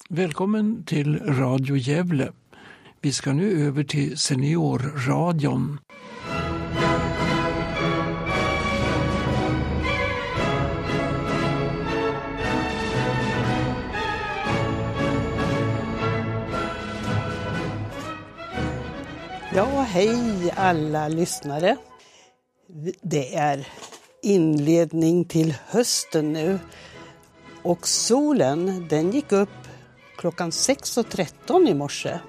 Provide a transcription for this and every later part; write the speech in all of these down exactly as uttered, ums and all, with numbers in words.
Välkommen till Radio Gävle. Vi ska nu över till Seniorradion. Ja, hej alla lyssnare. Det är inledning till hösten nu. Och solen, den gick upp klockan sex och tretton i morse.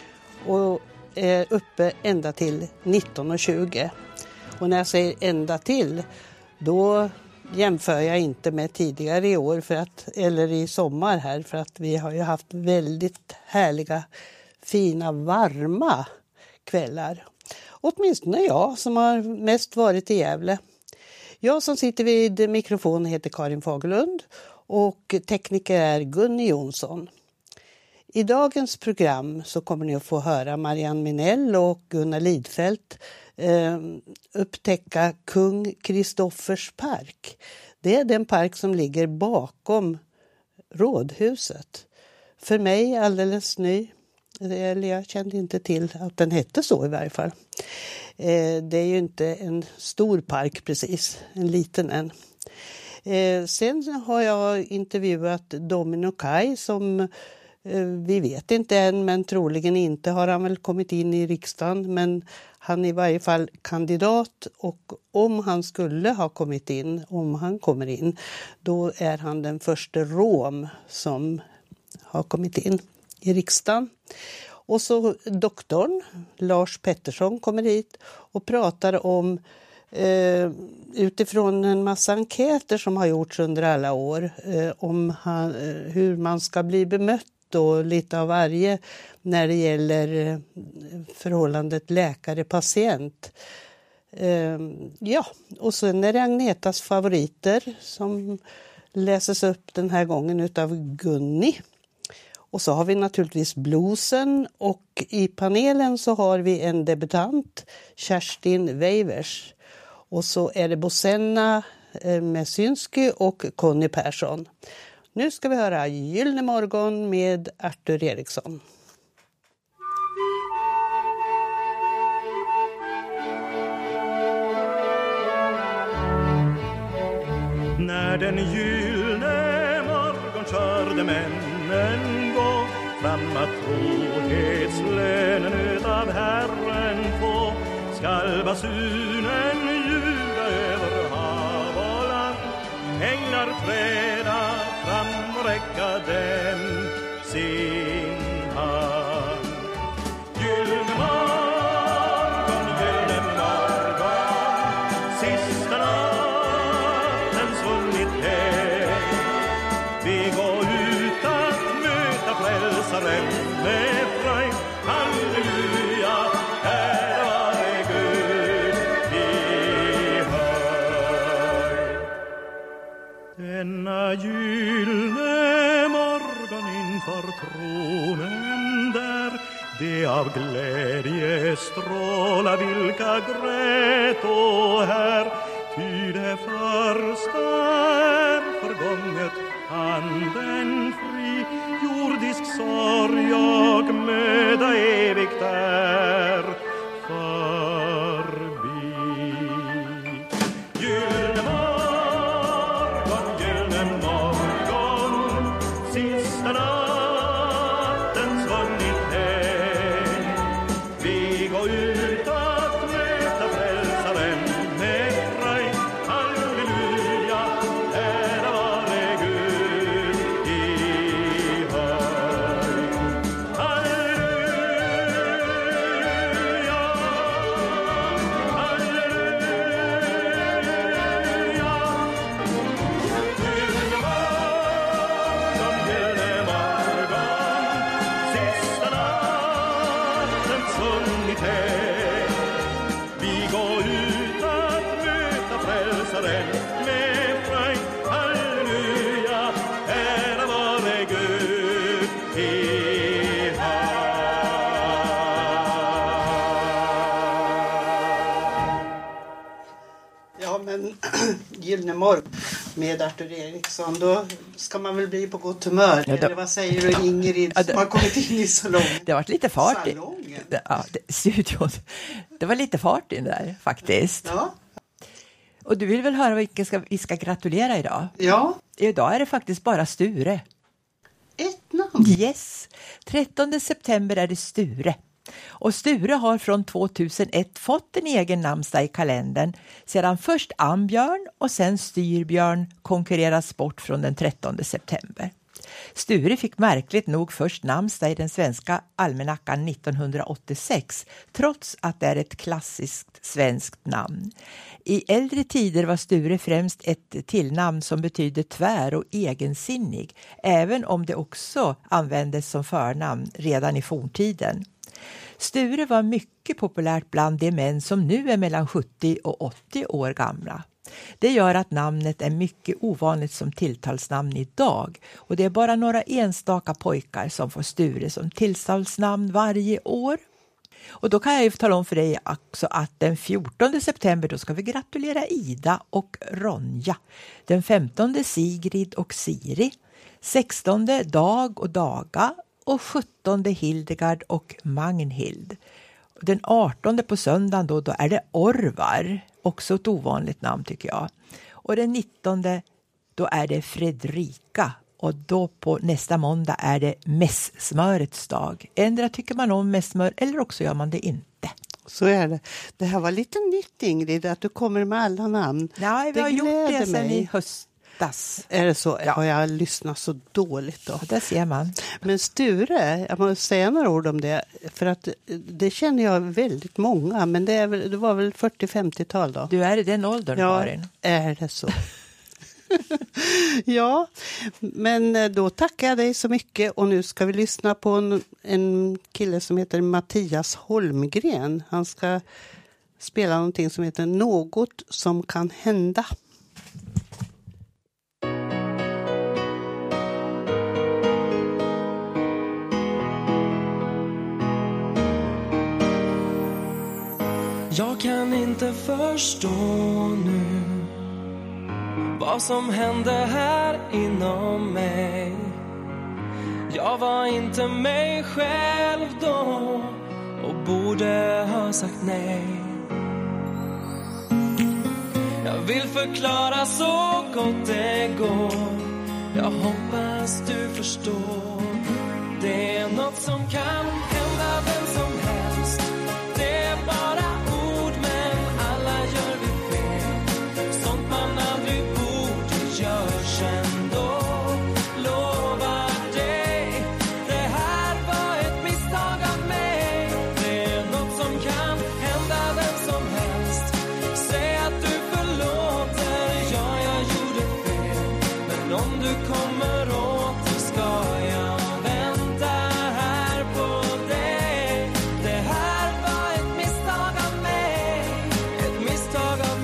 Och är uppe ända till nitton och tjugo. Och när jag säger ända till, då jämför jag inte med tidigare i år för att, eller i sommar här. För att vi har ju haft väldigt härliga, fina, varma kvällar. Åtminstone jag som har mest varit i Gävle. Jag som sitter vid mikrofon heter Karin Fagerlund och tekniker är Gunni Jonsson. I dagens program så kommer ni att få höra Marianne Minell och Gunnar Lidfält eh, upptäcka Kung Kristoffers park. Det är den park som ligger bakom rådhuset. För mig alldeles ny. Eller jag kände inte till att den hette så i varje fall. Eh, det är ju inte en stor park precis, en liten en. Eh, sen har jag intervjuat Domino Kaj som eh, vi vet inte än, men troligen inte har han väl kommit in i riksdagen. Men han är i varje fall kandidat, och om han skulle ha kommit in, om han kommer in, då är han den första rom som har kommit in i riksdagen. Och så doktorn Lars Pettersson kommer hit och pratar om eh, utifrån en massa enkäter som har gjorts under alla år eh, om han, eh, hur man ska bli bemött och lite av varje när det gäller eh, förhållandet läkare-patient. Eh, ja, och sen är det Agnetas favoriter som läses upp den här gången utav Gunni. Och så har vi naturligtvis bluesen, och i panelen så har vi en debutant, Kerstin Weivers. Och så är det Bosenna Mesynsky och Conny Persson. Nu ska vi höra Gyllene morgon med Arthur Eriksson. När den gyllene morgon körde männen gå fram att trohetslönen utav Herren få, skall basunen ljuga över hav och land, änglar träda fram och räcka dem sin hand. Gyllene morgon, gyllene morgon, sista natten svunnit hem. Vi går ut att möta frälsaren med fröjd. Halleluja, här vare Gud i höjd. Denna gyllene morgon inför tronen där, det av glädje stråla vilka grät och här. Ty det första är förgånget, anden fri, jordisk sorg och möda evigt är förbi. Gyllene morgon, gyllene morgon, sista natten svunnit hem. Vi går ut att möta frälsaren med fröjd. Halleluja, ära vare Gud i höjd. Halleluja, halleluja. Gyllene morgon, gyllene morgon, sista natten svunnit hem. Vi går ut att möta frälsaren med fröjd. Halleluja, ära vare Gud i höjd. Ja, men gyllene morgon. med Arthur Eriksson, då ska man väl bli på gott humör. Ja, då... Eller vad säger du, Ingrid, ja, då... som har kommit in i salongen? Det har varit lite fart i Salongen. ja, det, studion. Det var lite fart in där faktiskt. Ja. Och du vill väl höra vilka ska, vi ska gratulera idag? Ja. Idag är det faktiskt bara Sture. Ett namn? Yes. trettonde september är det Sture. Och Sture har från tvåtusenett fått en egen namnsdag i kalendern sedan först Ambjörn och sen Styrbjörn konkurreras bort från den trettonde september. Sture fick märkligt nog först namnsdag i den svenska almanackan nittonhundraåttiosex trots att det är ett klassiskt svenskt namn. I äldre tider var Sture främst ett tillnamn som betyder tvär och egensinnig, även om det också användes som förnamn redan i forntiden. Sture var mycket populärt bland de män som nu är mellan sjuttio och åttio år gamla. Det gör att namnet är mycket ovanligt som tilltalsnamn idag, och det är bara några enstaka pojkar som får Sture som tilltalsnamn varje år. Och då kan jag ju tala om för dig också att den fjortonde september då ska vi gratulera Ida och Ronja. Den femtonde Sigrid och Siri. sextonde Dag och Daga. Och sjuttonde Hildegard och Magnhild. Den artonde på söndagen då, då är det Orvar. Också ett ovanligt namn tycker jag. Och den nittonde då är det Fredrika. Och då på nästa måndag är det mässmörets dag. Ändra tycker man om mässmör eller också gör man det inte. Så är det. Det här var lite nytt, Ingrid, att du kommer med alla namn. Nej, vi det har gjort det sedan mig. i höstas. Är det så? Ja. Har jag lyssnat så dåligt då? Ja, det ser man. Men Sture, jag måste säga några ord om det. För att det känner jag väldigt många. Men det, är väl, det var väl fyrtio-femtiotal då? Du är i den åldern, ja, Karin. Är det så? Ja, men då tackar jag dig så mycket. Och nu ska vi lyssna på en, en kille som heter Mattias Holmgren. Han ska spela någonting som heter Något som kan hända. Jag kan inte förstå nu vad som hände här inom mig. Jag var inte mig själv då och borde ha sagt nej. Jag vill förklara så gott det går. Jag hoppas du förstår. Det är något som kan hända vem som helst. Det är bara ord men alla gör vi fel. Sånt man aldrig borde görs ändå. Lovar dig, det här var ett misstag av mig. Det är något som kan hända vem som helst. Säg att du förlåter, ja jag gjorde fel. Men om du kommer åter ska jag vänta här på dig. Det här var ett misstag av mig. Ett misstag av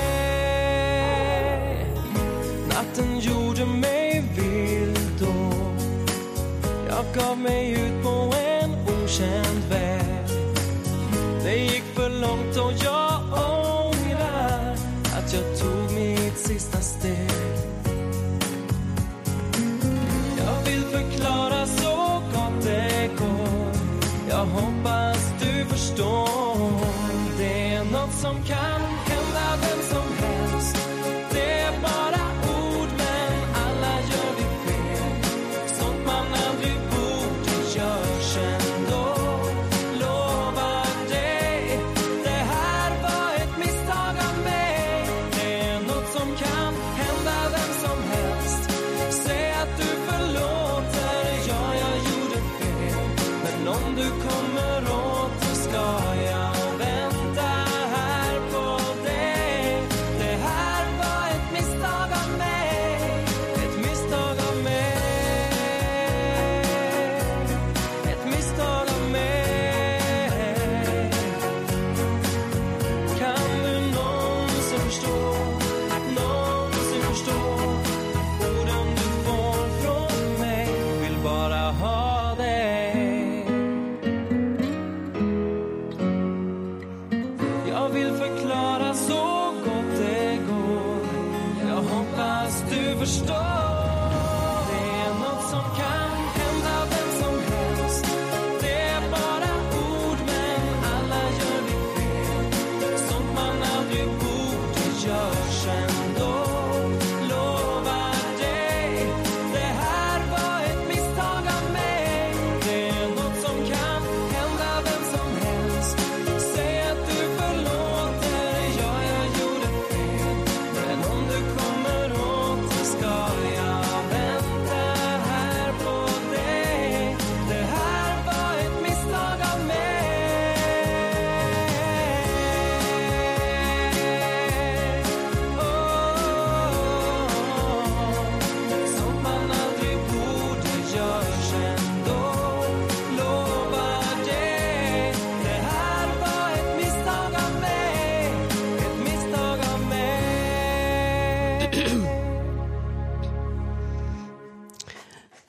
mig. Natten gjorde mig vild då. Jag gav mig ut på en okänd väg. Det gick för långt och jag ångrar att jag tog mitt sista steg. Jag vill förklara så gott det går. Jag hoppas du förstår. Det är något som kan hända vem som helst. Det är bara ord men alla gör vi fel. Sånt man aldrig borde görs ändå. Lovar dig, det här var ett misstag av mig. Det är något som kan hända vem som helst. Säg att du förlåter, ja jag gjorde fel. Men om du kommer åter ska jag vänta här på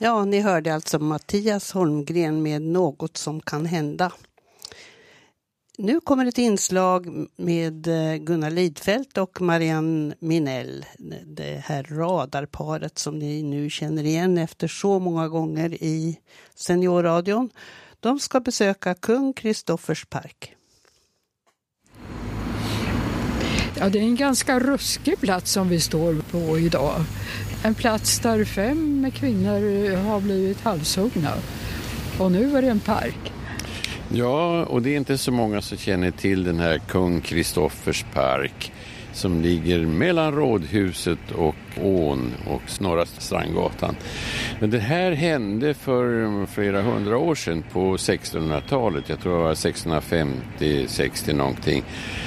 Ja, ni hörde alltså Mattias Holmgren med Något som kan hända. Nu kommer ett inslag med Gunnar Lidfält och Marianne Minell. Det här radarparet som ni nu känner igen efter så många gånger i Seniorradion. De ska besöka Kung Kristoffers park. Ja, det är en ganska ruskig plats som vi står på idag. En plats där fem kvinnor har blivit halshuggna. Och nu är det en park. Ja, och det är inte så många som känner till den här Kung Kristoffers park som ligger mellan Rådhuset och ån och Norra Strandgatan. Men det här hände för flera hundra år sedan på sextonhundratalet. Jag tror det var sextonhundrafemtio sextio någonting.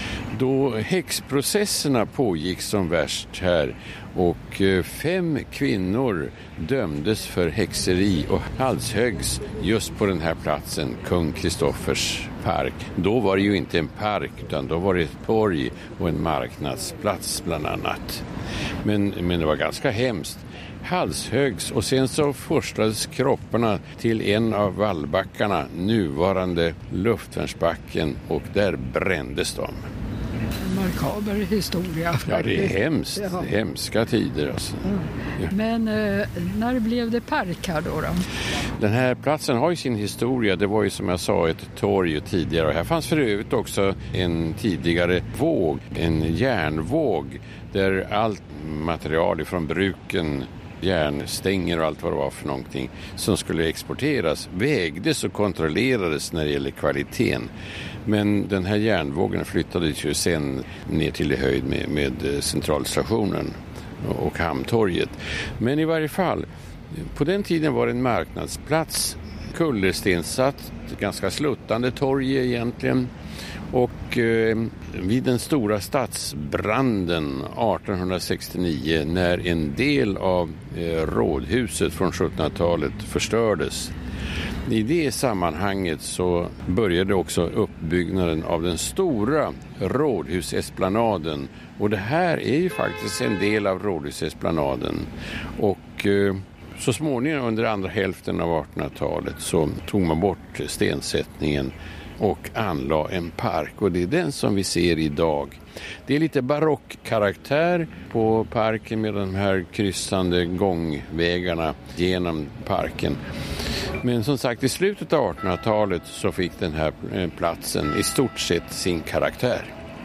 Då häxprocesserna pågick som värst här och fem kvinnor dömdes för häxeri och halshöggs just på den här platsen, Kung Kristoffers park. Då var det ju inte en park utan då var det ett torg och en marknadsplats bland annat. Men, men det var ganska hemskt. Halshögs och sen så forslades kropparna till en av vallbackarna, nuvarande Luftvärnsbacken, och där brändes de. En markaber historia. Ja, det är hemskt. Ja. Hemska tider. Alltså. Ja. Men eh, när blev det park här då, då? Den här platsen har ju sin historia. Det var ju som jag sa ett torg tidigare. Och här fanns för övrigt också en tidigare våg, en järnvåg, där allt material från bruken, järnstänger och allt vad det var för någonting som skulle exporteras vägdes och kontrollerades när det gäller kvaliteten. Men den här järnvågen flyttades ju sen ner till i höjd med, med centralstationen och Hamntorget. Men i varje fall, på den tiden var det en marknadsplats, kullerstensatt, ganska sluttande torg egentligen. Och eh, vid den stora stadsbranden arton sextionio, när en del av eh, rådhuset från sjuttonhundratalet förstördes, i det sammanhanget så började också uppbyggnaden av den stora rådhusesplanaden. Och det här är ju faktiskt en del av rådhusesplanaden. Och eh, så småningom under andra hälften av artonhundratalet så tog man bort stensättningen och anlade en park, och det är den som vi ser idag. Det är lite barockkaraktär på parken med de här kryssande gångvägarna genom parken. Men som sagt, i slutet av artonhundratalet så fick den här platsen i stort sett sin karaktär.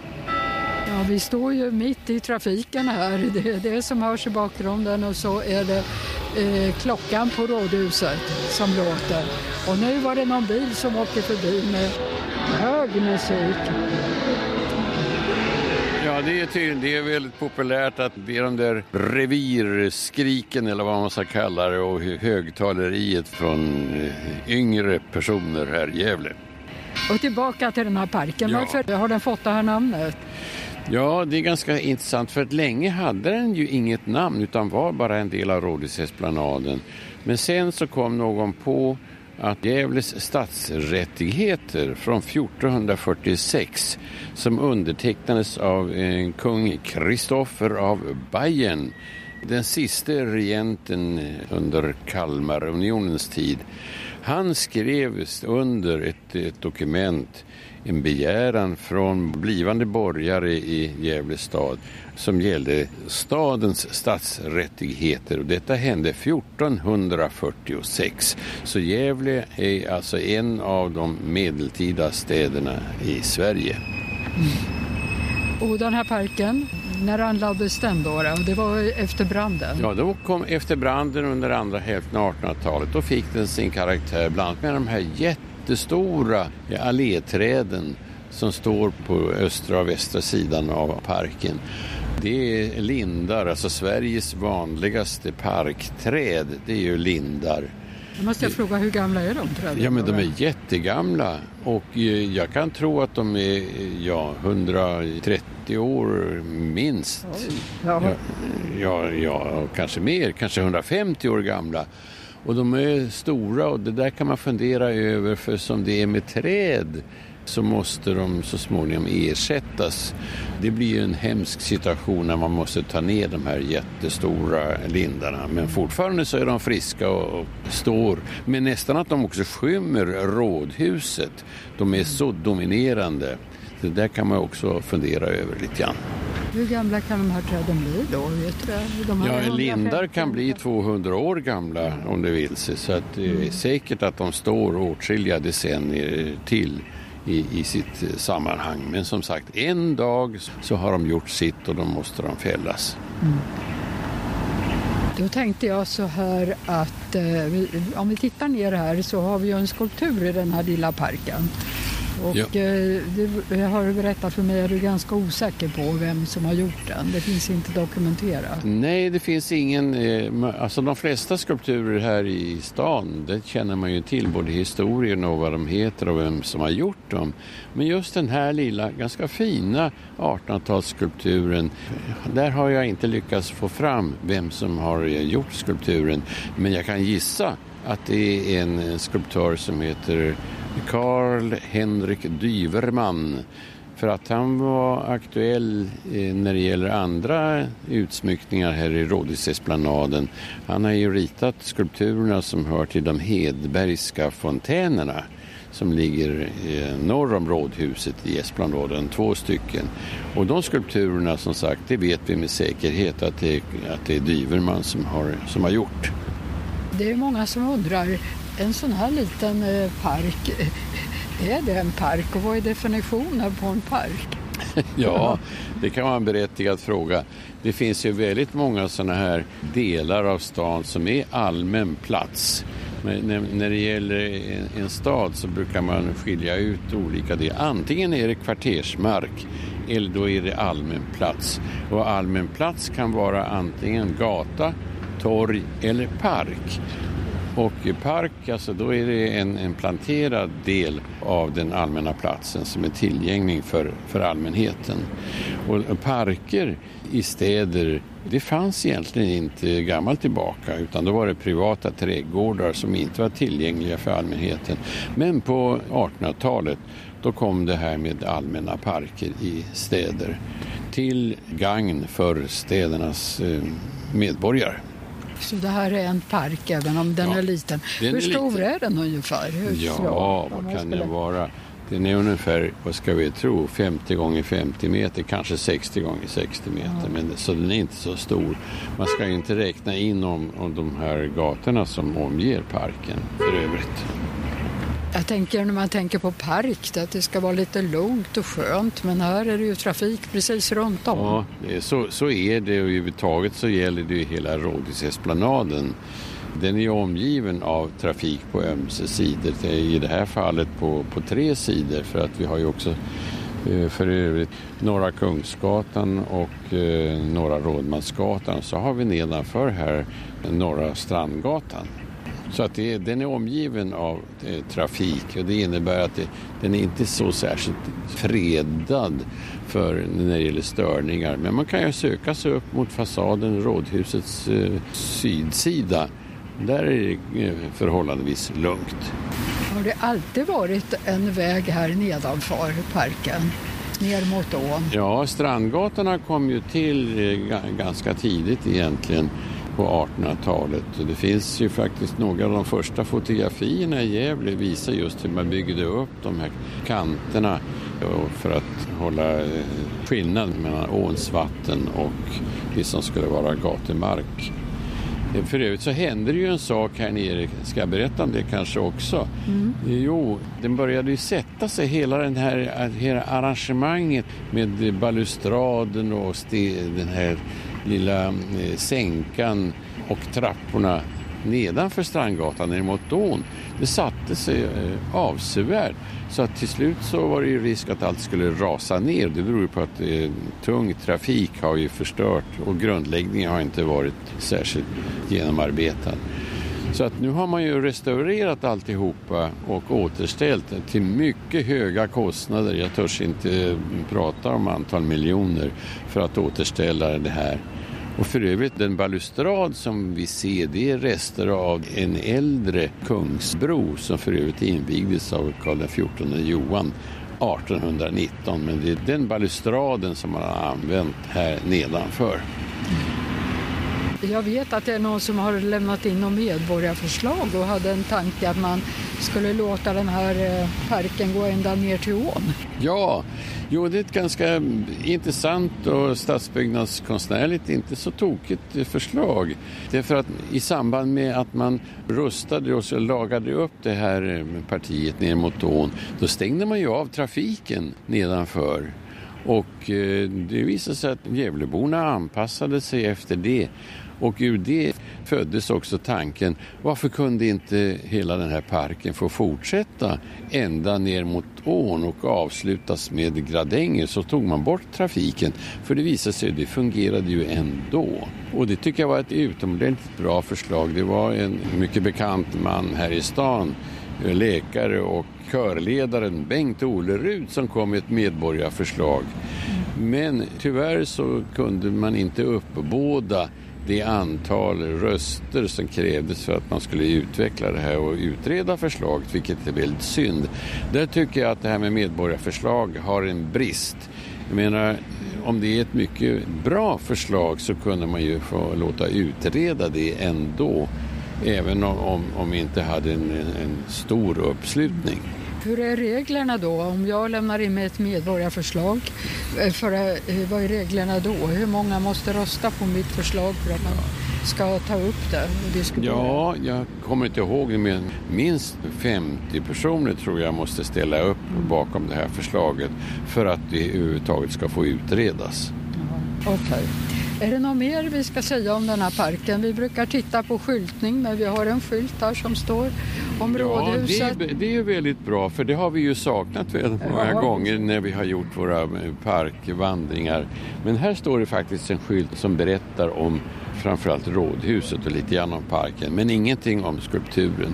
Ja, vi står ju mitt i trafiken här. Det är det som hörs i bakgrunden, och så är det eh, klockan på rådhuset som låter. Och nu var det någon bil som åker förbi med hög musik. Ja, det är, tydligen, det är väldigt populärt att det är de där revirskriken eller vad man ska kalla det, och högtaleriet från yngre personer här i Gävle. Och tillbaka till den här parken. Ja. Varför har den fått det här namnet? Ja, det är ganska intressant, för att länge hade den ju inget namn utan var bara en del av Rådhusesplanaden. Men sen så kom någon på att Gävles stadsrättigheter från fjortonhundrafyrtiosex, som undertecknades av eh, kung Kristoffer av Bayern, den sista regenten under Kalmarunionens tid, han skrev under ett, ett dokument en begäran från blivande borgare i Gävle stad som gällde stadens stadsrättigheter, och detta hände fjortonhundrafyrtiosex. Så Gävle är alltså en av de medeltida städerna i Sverige. Mm. Och den här parken, när anlades den då? Det var efter branden? Ja, då kom efter branden under andra hälften av artonhundratalet. Då fick den sin karaktär, bland annat med de här jättestora alléträden som står på östra och västra sidan av parken. Det är lindar, alltså Sveriges vanligaste parkträd, det är ju lindar. Jag måste jag fråga, hur gamla är de träden? Ja, men de är jättegamla, och jag kan tro att de är ja, hundratrettio år minst. Ja, ja, ja, kanske mer, kanske hundrafemtio år gamla. Och de är stora, och det där kan man fundera över, för som det är med träd så måste de så småningom ersättas. Det blir ju en hemsk situation när man måste ta ner de här jättestora lindarna. Men fortfarande så är de friska och står. Men nästan att de också skymmer rådhuset. De är så dominerande. Det där kan man också fundera över lite grann. Hur gamla kan de här träden bli då? Vet du? De här ja, lindar kan bli tvåhundra år gamla om det vill sig. Så att det är mm. säkert att de står åtskilliga decennier till i, i sitt sammanhang. Men som sagt, en dag så har de gjort sitt och då måste de fällas. Mm. Då tänkte jag så här att eh, vi, om vi tittar ner här så har vi ju en skulptur i den här lilla parken. Och ja. eh, det har du berättat för mig att du är ganska osäker på vem som har gjort den. Det finns inte dokumenterat. Nej, det finns ingen. Eh, alltså de flesta skulpturer här i stan, det känner man ju till. Både historien och vad de heter och vem som har gjort dem. Men just den här lilla, ganska fina artonhundratalsskulpturen, där har jag inte lyckats få fram vem som har gjort skulpturen. Men jag kan gissa att det är en skulptör som heter Carl Henrik Dyverman, för att han var aktuell när det gäller andra utsmyckningar här i Rådhusesplanaden. Han har ju ritat skulpturerna som hör till de Hedbergska fontänerna som ligger norr om rådhuset i Esplanaden, två stycken. Och de skulpturerna, som sagt, det vet vi med säkerhet att det, att det är Dyverman som har, som har gjort. Det är många som undrar, en sån här liten park, är det en park och vad är definitionen på en park? Ja, det kan vara en berättigad fråga. Det finns ju väldigt många såna här delar av stan som är allmän plats. Men när, när det gäller en, en stad så brukar man skilja ut olika delar. Antingen är det kvartersmark eller då är det allmän plats. Och allmän plats kan vara antingen gata, torg eller park. Och park, alltså då är det en, en planterad del av den allmänna platsen som är tillgänglig för, för allmänheten. Och parker i städer, det fanns egentligen inte gammalt tillbaka, utan då var det privata trädgårdar som inte var tillgängliga för allmänheten. Men på artonhundratalet då kom det här med allmänna parker i städer till gagn för städernas eh, medborgare. Så det här är en park även om den ja, är liten. Den Hur är stor liten. Är den ungefär? Hur ja, ja, vad kan den vara? Den är ungefär, vad ska vi tro, femtio gånger femtio meter, kanske sextio gånger sextio meter. Ja. Men, så den är inte så stor. Man ska ju inte räkna in om, om de här gatorna som omger parken för övrigt. Jag tänker när man tänker på park att det ska vara lite lugnt och skönt, men här är det ju trafik precis runt om. Ja, det är så, så är det, och överhuvudtaget så gäller det ju hela Rådhusesplanaden. Den är ju omgiven av trafik på ömse sidor, i det här fallet på, på tre sidor, för att vi har ju också för övrigt Norra Kungsgatan och eh, Norra Rådmansgatan, så har vi nedanför här Norra Strandgatan. Så att det, den är omgiven av eh, trafik, och det innebär att det, den är inte så särskilt fredad för när det gäller störningar. Men man kan ju söka sig upp mot fasaden, rådhusets eh, sydsida. Där är det eh, förhållandevis lugnt. Har det alltid varit en väg här nedanför parken, ner mot ån? Ja, Strandgatorna kom ju till eh, ganska tidigt egentligen. På artonhundratalet. Det finns ju faktiskt några av de första fotografierna i Gävle visar just hur man byggde upp de här kanterna för att hålla skillnad mellan åns vatten och det som skulle vara gatumark. För övrigt så hände det ju en sak här nere, ska jag berätta om det kanske också. Mm. Jo, den började ju sätta sig, hela den här, hela arrangemanget med balustraden och st- den här lilla eh, sänkan och trapporna nedanför Strandgatan ner mot ån. Det satte sig eh, avsevärt. Så att till slut så var det ju risk att allt skulle rasa ner. Det beror på att eh, tung trafik har ju förstört och grundläggningen har inte varit särskilt genomarbetad. Så att nu har man ju restaurerat alltihopa och återställt till mycket höga kostnader. Jag törs inte prata om antal miljoner för att återställa det här. Och för övrigt, den balustrad som vi ser, det är rester av en äldre kungsbro som för övrigt invigdes av Karl den fjortonde Johan artonhundranitton, men det är den balustraden som man har använt här nedanför. Jag vet att det är någon som har lämnat in någon medborgarförslag och hade en tanke att man skulle låta den här parken gå ända ner till ån. Ja, jo, det är ett ganska intressant och stadsbyggnadskonstnärligt inte så tokigt förslag. Det är för att i samband med att man rustade och så lagade upp det här partiet ner mot ån, då stängde man ju av trafiken nedanför. Och eh, det visade sig att Gävleborna anpassade sig efter det. Och ur det föddes också tanken, varför kunde inte hela den här parken få fortsätta ända ner mot ån och avslutas med gradänger? Så tog man bort trafiken, för det visade sig att det fungerade ju ändå. Och det tycker jag var ett utomordentligt bra förslag. Det var en mycket bekant man här i stan, läkare och körledaren Bengt Olerud, som kom med ett medborgarförslag. Men tyvärr så kunde man inte uppbåda det antal röster som krävdes för att man skulle utveckla det här och utreda förslaget, vilket är väldigt synd. Där tycker jag att det här med medborgarförslag har en brist. Jag menar, om det är ett mycket bra förslag så kunde man ju få låta utreda det ändå, även om, om, om vi inte hade en, en stor uppslutning. Hur är reglerna då? Om jag lämnar in med ett medborgarförslag, för, vad är reglerna då? Hur många måste rösta på mitt förslag för att man ska ta upp det och diskutera? Ja, jag kommer inte ihåg det, men minst femtio personer tror jag måste ställa upp bakom det här förslaget för att det överhuvudtaget ska få utredas. Ja, okej. Okay. Är det något mer vi ska säga om den här parken? Vi brukar titta på skyltning, men vi har en skylt här som står om ja, rådhuset. Det är, det är väldigt bra, för det har vi ju saknat väldigt många ja. gånger när vi har gjort våra parkvandringar. Men här står det faktiskt en skylt som berättar om framförallt rådhuset och lite grann om parken, men ingenting om skulpturen.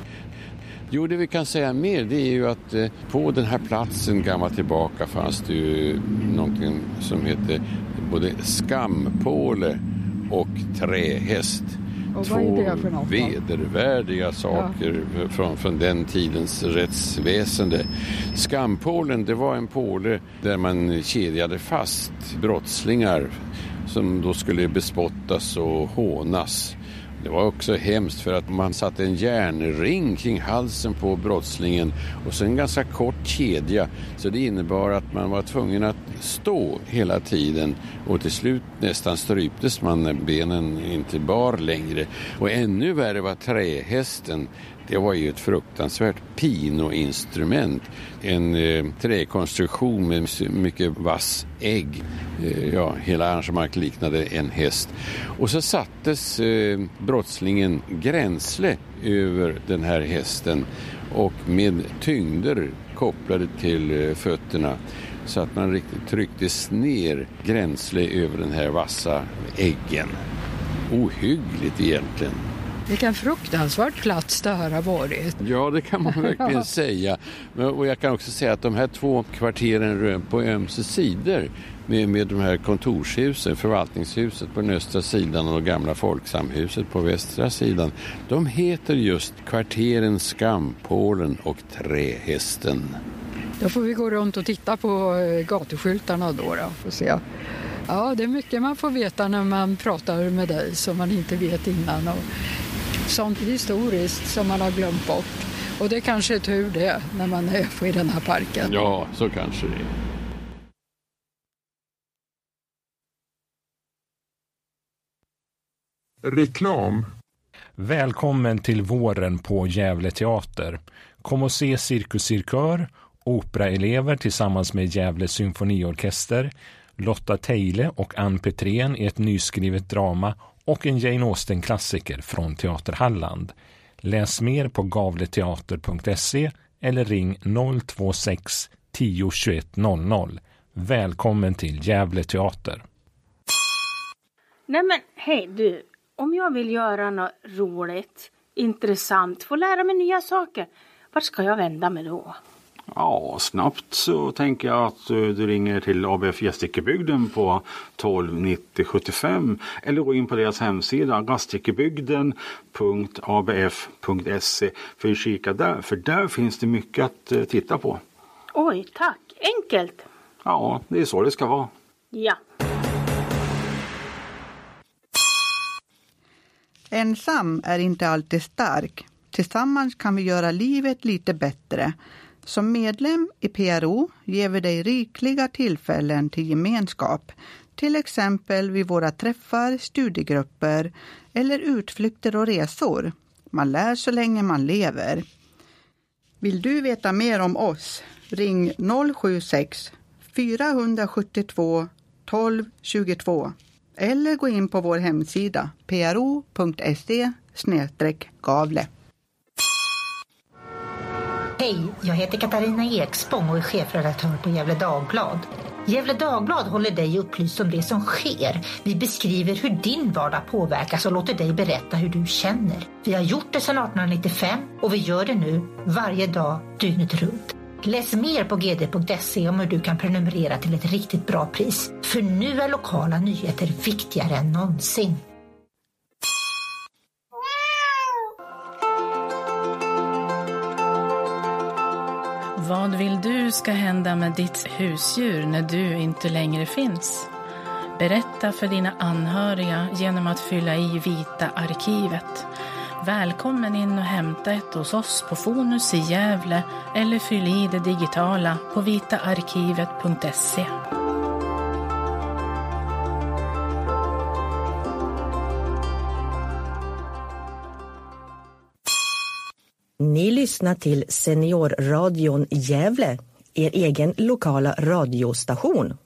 Jo, det vi kan säga mer, det är ju att eh, på den här platsen gammalt tillbaka fanns det ju någonting som heter både skampåle och trähäst. Och två vedervärdiga saker ja. från, från den tidens rättsväsende. Skampålen, det var en påle där man kedjade fast brottslingar som då skulle bespottas och hånas. Det var också hemskt för att man satte en järnring kring halsen på brottslingen och sen en ganska kort kedja, så det innebar att man var tvungen att stå hela tiden och till slut nästan stryptes man när benen inte bar längre. Och ännu värre var trähästen. Det var ju ett fruktansvärt pinoinstrument. En eh, träkonstruktion med mycket vass ägg. Eh, ja, hela arrangemanget liknade en häst. Och så sattes eh, brottslingen gränsle över den här hästen och med tyngder kopplade till eh, fötterna, så att man riktigt trycktes ner gränsle över den här vassa äggen. Ohyggligt egentligen. Vilken fruktansvärd plats det här har varit. Ja, det kan man verkligen säga. Och jag kan också säga att de här två kvarteren på ömse sidor med, med de här kontorshusen, förvaltningshuset på den östra sidan och gamla folksamhuset på västra sidan, de heter just kvarteren Skampålen och Trähästen. Då får vi gå runt och titta på gatuskyltarna då, då och se. Ja, det är mycket man får veta när man pratar med dig som man inte vet innan, och sånt historiskt som man har glömt bort. Och det är kanske är tur det när man är i den här parken. Ja, så kanske det är. Reklam. Välkommen till våren på Gävle teater. Kom och se Cirkus Cirkör, operaelever tillsammans med Gävle symfoniorkester, Lotta Teile och Ann Petrén i ett nyskrivet drama och en Jane Austen-klassiker från Teater Halland. Läs mer på gavleteater punkt se eller ring noll två sex tio tjugoett noll noll. Välkommen till Gävle teater. Nej men hej du, om jag vill göra något roligt, intressant, få lära mig nya saker, vart ska jag vända mig då? Ja, snabbt så tänker jag att du ringer till A B F Gästrikebygden på tolv nittio sjuttiofem eller gå in på deras hemsida gästrikebygden punkt a b f punkt se för att kika där, för där finns det mycket att titta på. Oj, tack. Enkelt. Ja, det är så det ska vara. Ja. Ensam är inte alltid stark. Tillsammans kan vi göra livet lite bättre. Som medlem i P R O ger vi dig rikliga tillfällen till gemenskap. Till exempel vid våra träffar, studiegrupper eller utflykter och resor. Man lär så länge man lever. Vill du veta mer om oss? Ring noll sju sex fyra sju två tolv tjugotvå eller gå in på vår hemsida p r o punkt se snedstreck Gavle. Hej, jag heter Katarina Ekspång och är chefredaktör på Gävle Dagblad. Gävle Dagblad håller dig upplyst om det som sker. Vi beskriver hur din vardag påverkas och låter dig berätta hur du känner. Vi har gjort det sedan arton nittiofem och vi gör det nu varje dag dygnet runt. Läs mer på g d punkt se om hur du kan prenumerera till ett riktigt bra pris. För nu är lokala nyheter viktigare än någonsin. Vad vill du ska hända med ditt husdjur när du inte längre finns? Berätta för dina anhöriga genom att fylla i Vita arkivet. Välkommen in och hämta ett hos oss på Fonus i Gävle eller fyll i det digitala på vita arkivet punkt se. Ni lyssnar till Seniorradion Gävle, er egen lokala radiostation.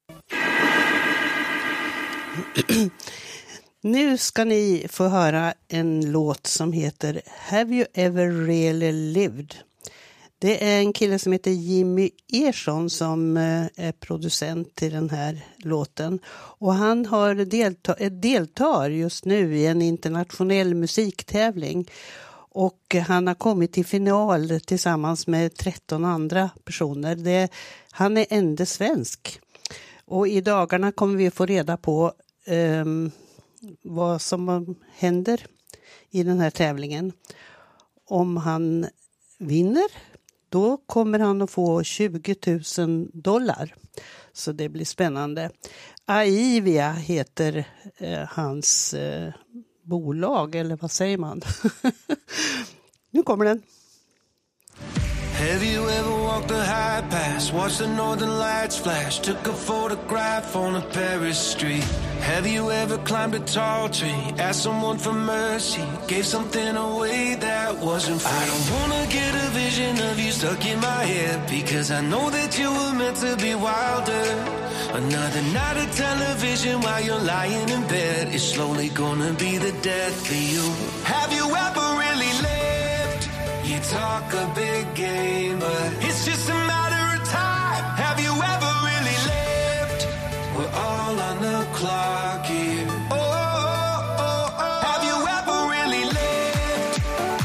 Nu ska ni få höra en låt som heter Have You Ever Really Lived? Det är en kille som heter Jimmy Ersson som är producent till den här låten. Och han har delta- deltar just nu i en internationell musiktävling. Och han har kommit till final tillsammans med tretton andra personer. Det, han är enda svensk. Och i dagarna kommer vi få reda på um, vad som händer i den här tävlingen. Om han vinner, då kommer han att få tjugo tusen dollar. Så det blir spännande. Aivia heter eh, hans eh, bolag, eller vad säger man? Nu kommer den. Have you ever walked a high pass, watched the northern lights flash, took a photograph on a Paris street? Have you ever climbed a tall tree, asked someone for mercy, gave something away that wasn't free? I don't wanna get a vision of you stuck in my head, because I know that you were meant to be wilder. Another night of television while you're lying in bed is slowly gonna be the death for you. Have you ever really lived? You talk a big game, but it's just a matter of time. Have you ever really lived? We're all on the clock here. Oh, oh, oh, oh. Have you ever really lived?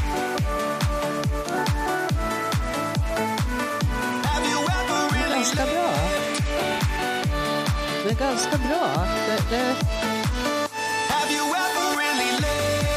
Have you ever really ganska bra. Det är ganska bra. Det, det... Have you ever really lived?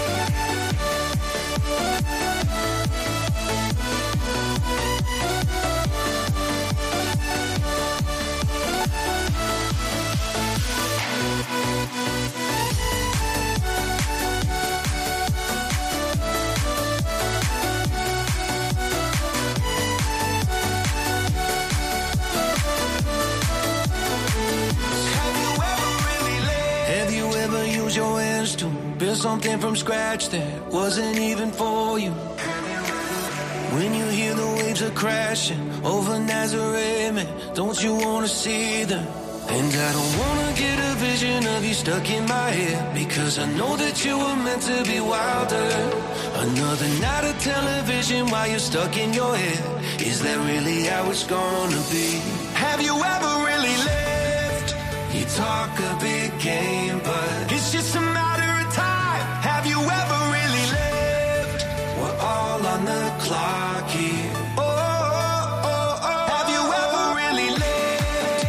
Your hands to build something from scratch that wasn't even for you. When you hear the waves are crashing over Nazareth, man, don't you wanna see them? And I don't wanna get a vision of you stuck in my head, because I know that you were meant to be wilder. Another night of television while you're stuck in your head. Is that really how it's gonna be? Have you ever really lived? You talk a big game, but it's just a matter of time. Have you ever really lived? We're all on the clock here. Oh, oh, oh, oh. Have you ever really lived?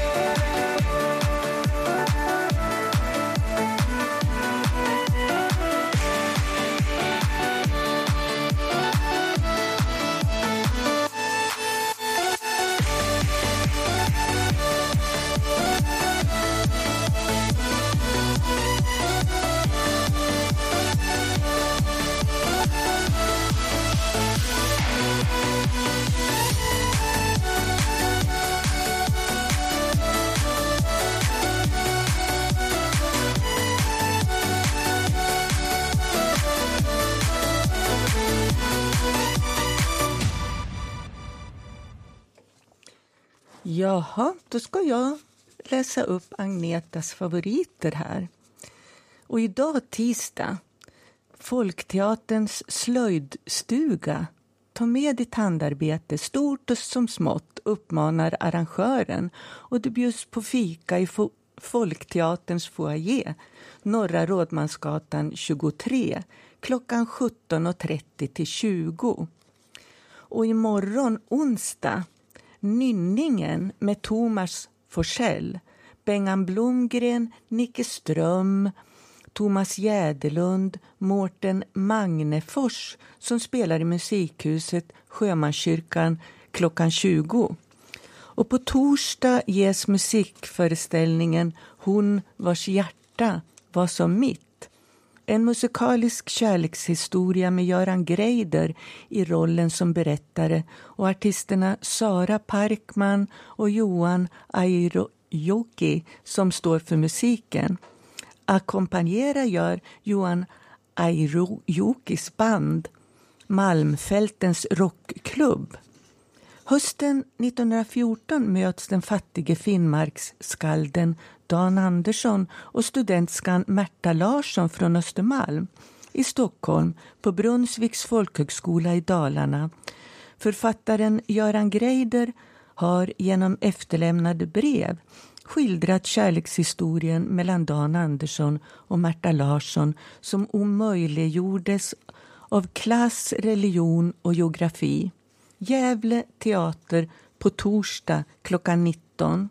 Jaha, då ska jag läsa upp Agnetas favoriter här. Och idag tisdag, Folkteaterns slöjdstuga. Ta med ditt handarbete, stort och som smått, uppmanar arrangören. Och det bjuds på fika i fo- Folkteaterns foyer, Norra Rådmansgatan tjugotre, klockan sjutton och trettio till tjugo. Och imorgon onsdag, Nynningen med Thomas Forsell, Bengan Blomgren, Nicke Ström, Thomas Jäderlund, Mårten Magnefors som spelar i musikhuset Sjömanskyrkan klockan tjugo. Och på torsdag ges musikföreställningen Hon vars hjärta var som mitt. En musikalisk kärlekshistoria med Göran Greider i rollen som berättare och artisterna Sara Parkman och Johan Airojoki som står för musiken. Ackompanjera gör Johan Airojokis band Malmfältens rockklubb. Hösten nittonhundrafjorton möts den fattige Finnmarksskalden Dan Andersson och studentskan Märta Larsson från Östermalm i Stockholm på Brunnsviks folkhögskola i Dalarna. Författaren Göran Greider har genom efterlämnade brev skildrat kärlekshistorien mellan Dan Andersson och Märta Larsson som omöjliggjordes av klass, religion och geografi. Gävle teater på torsdag klockan nitton.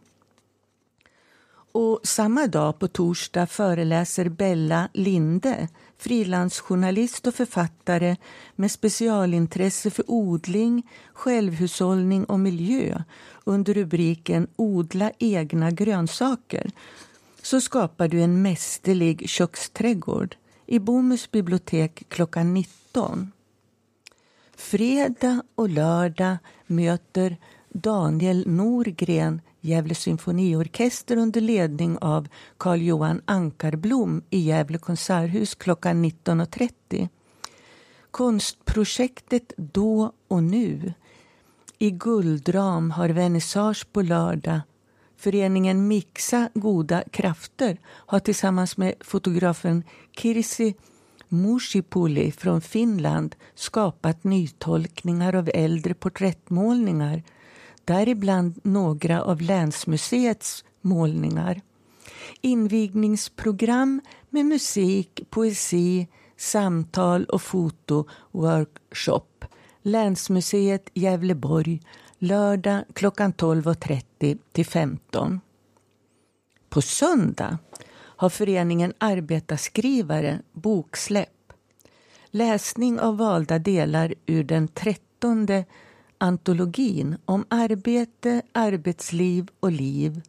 Och samma dag på torsdag föreläser Bella Linde, frilansjournalist och författare med specialintresse för odling, självhushållning och miljö under rubriken Odla egna grönsaker. Så skapar du en mästerlig köksträdgård i Bomhus bibliotek klockan nitton. Fredag och lördag möter Daniel Norgren Gävle symfoniorkester under ledning av Carl Johan Ankarblom i Gävle konserthus klockan nitton och trettio. Konstprojektet Då och nu i guldram har vernissage på lördag. Föreningen Mixa goda krafter har tillsammans med fotografen Kirsi Mushipuli från Finland skapat nytolkningar av äldre porträttmålningar, däribland några av Länsmuseets målningar. Invigningsprogram med musik, poesi, samtal och fotoworkshop. Länsmuseet Gävleborg, lördag klockan tolv och trettio till femton. På söndag har föreningen Arbetarskrivare boksläpp. Läsning av valda delar ur den trettonde antologin om arbete, arbetsliv och liv.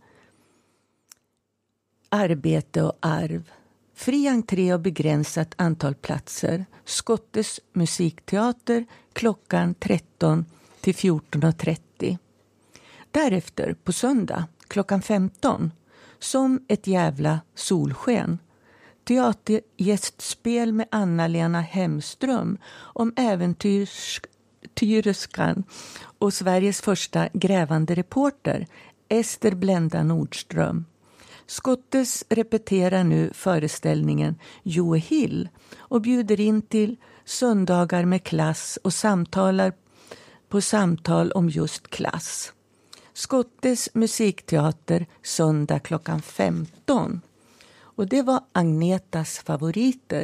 Arbete och arv. Fri entré och begränsat antal platser. Skottes musikteater klockan tretton till fjorton och trettio. Därefter på söndag klockan femton. Som ett jävla solsken. Teatergästspel med Anna-Lena Hemström om äventyrskan och Sveriges första grävande reporter Ester Blenda Nordström. Skottes repeterar nu föreställningen Joe Hill och bjuder in till söndagar med klass och samtalar på samtal om just klass. Skottes musikteater söndag klockan femton. Och det var Agnetas favoriter.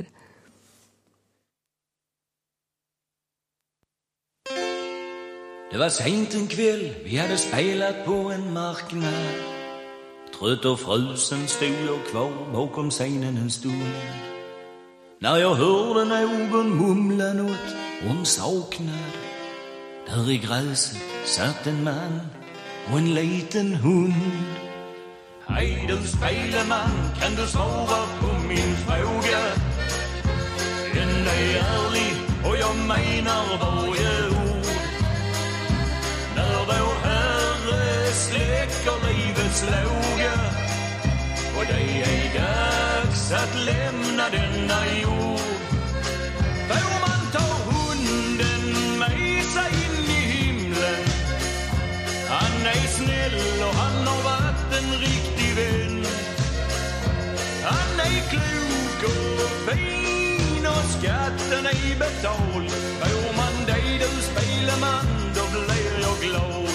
Det var sent en kväll, vi hade spelat på en marknad. Trött och frusen stod jag kvar bakom scenen en stund. När jag hörde någon mumla något om saknad. Där i gräset satt en man och en liten hund. Hej du speleman, kan du svara på min fråga? Den är ärlig och jag menar varje ord. När vår Herre släcker livets låga och det är dags att lämna denna jord, får man ta hunden med sig in i himlen. Han är snäll betalt. Får man dig du speleman, då blir jag glad.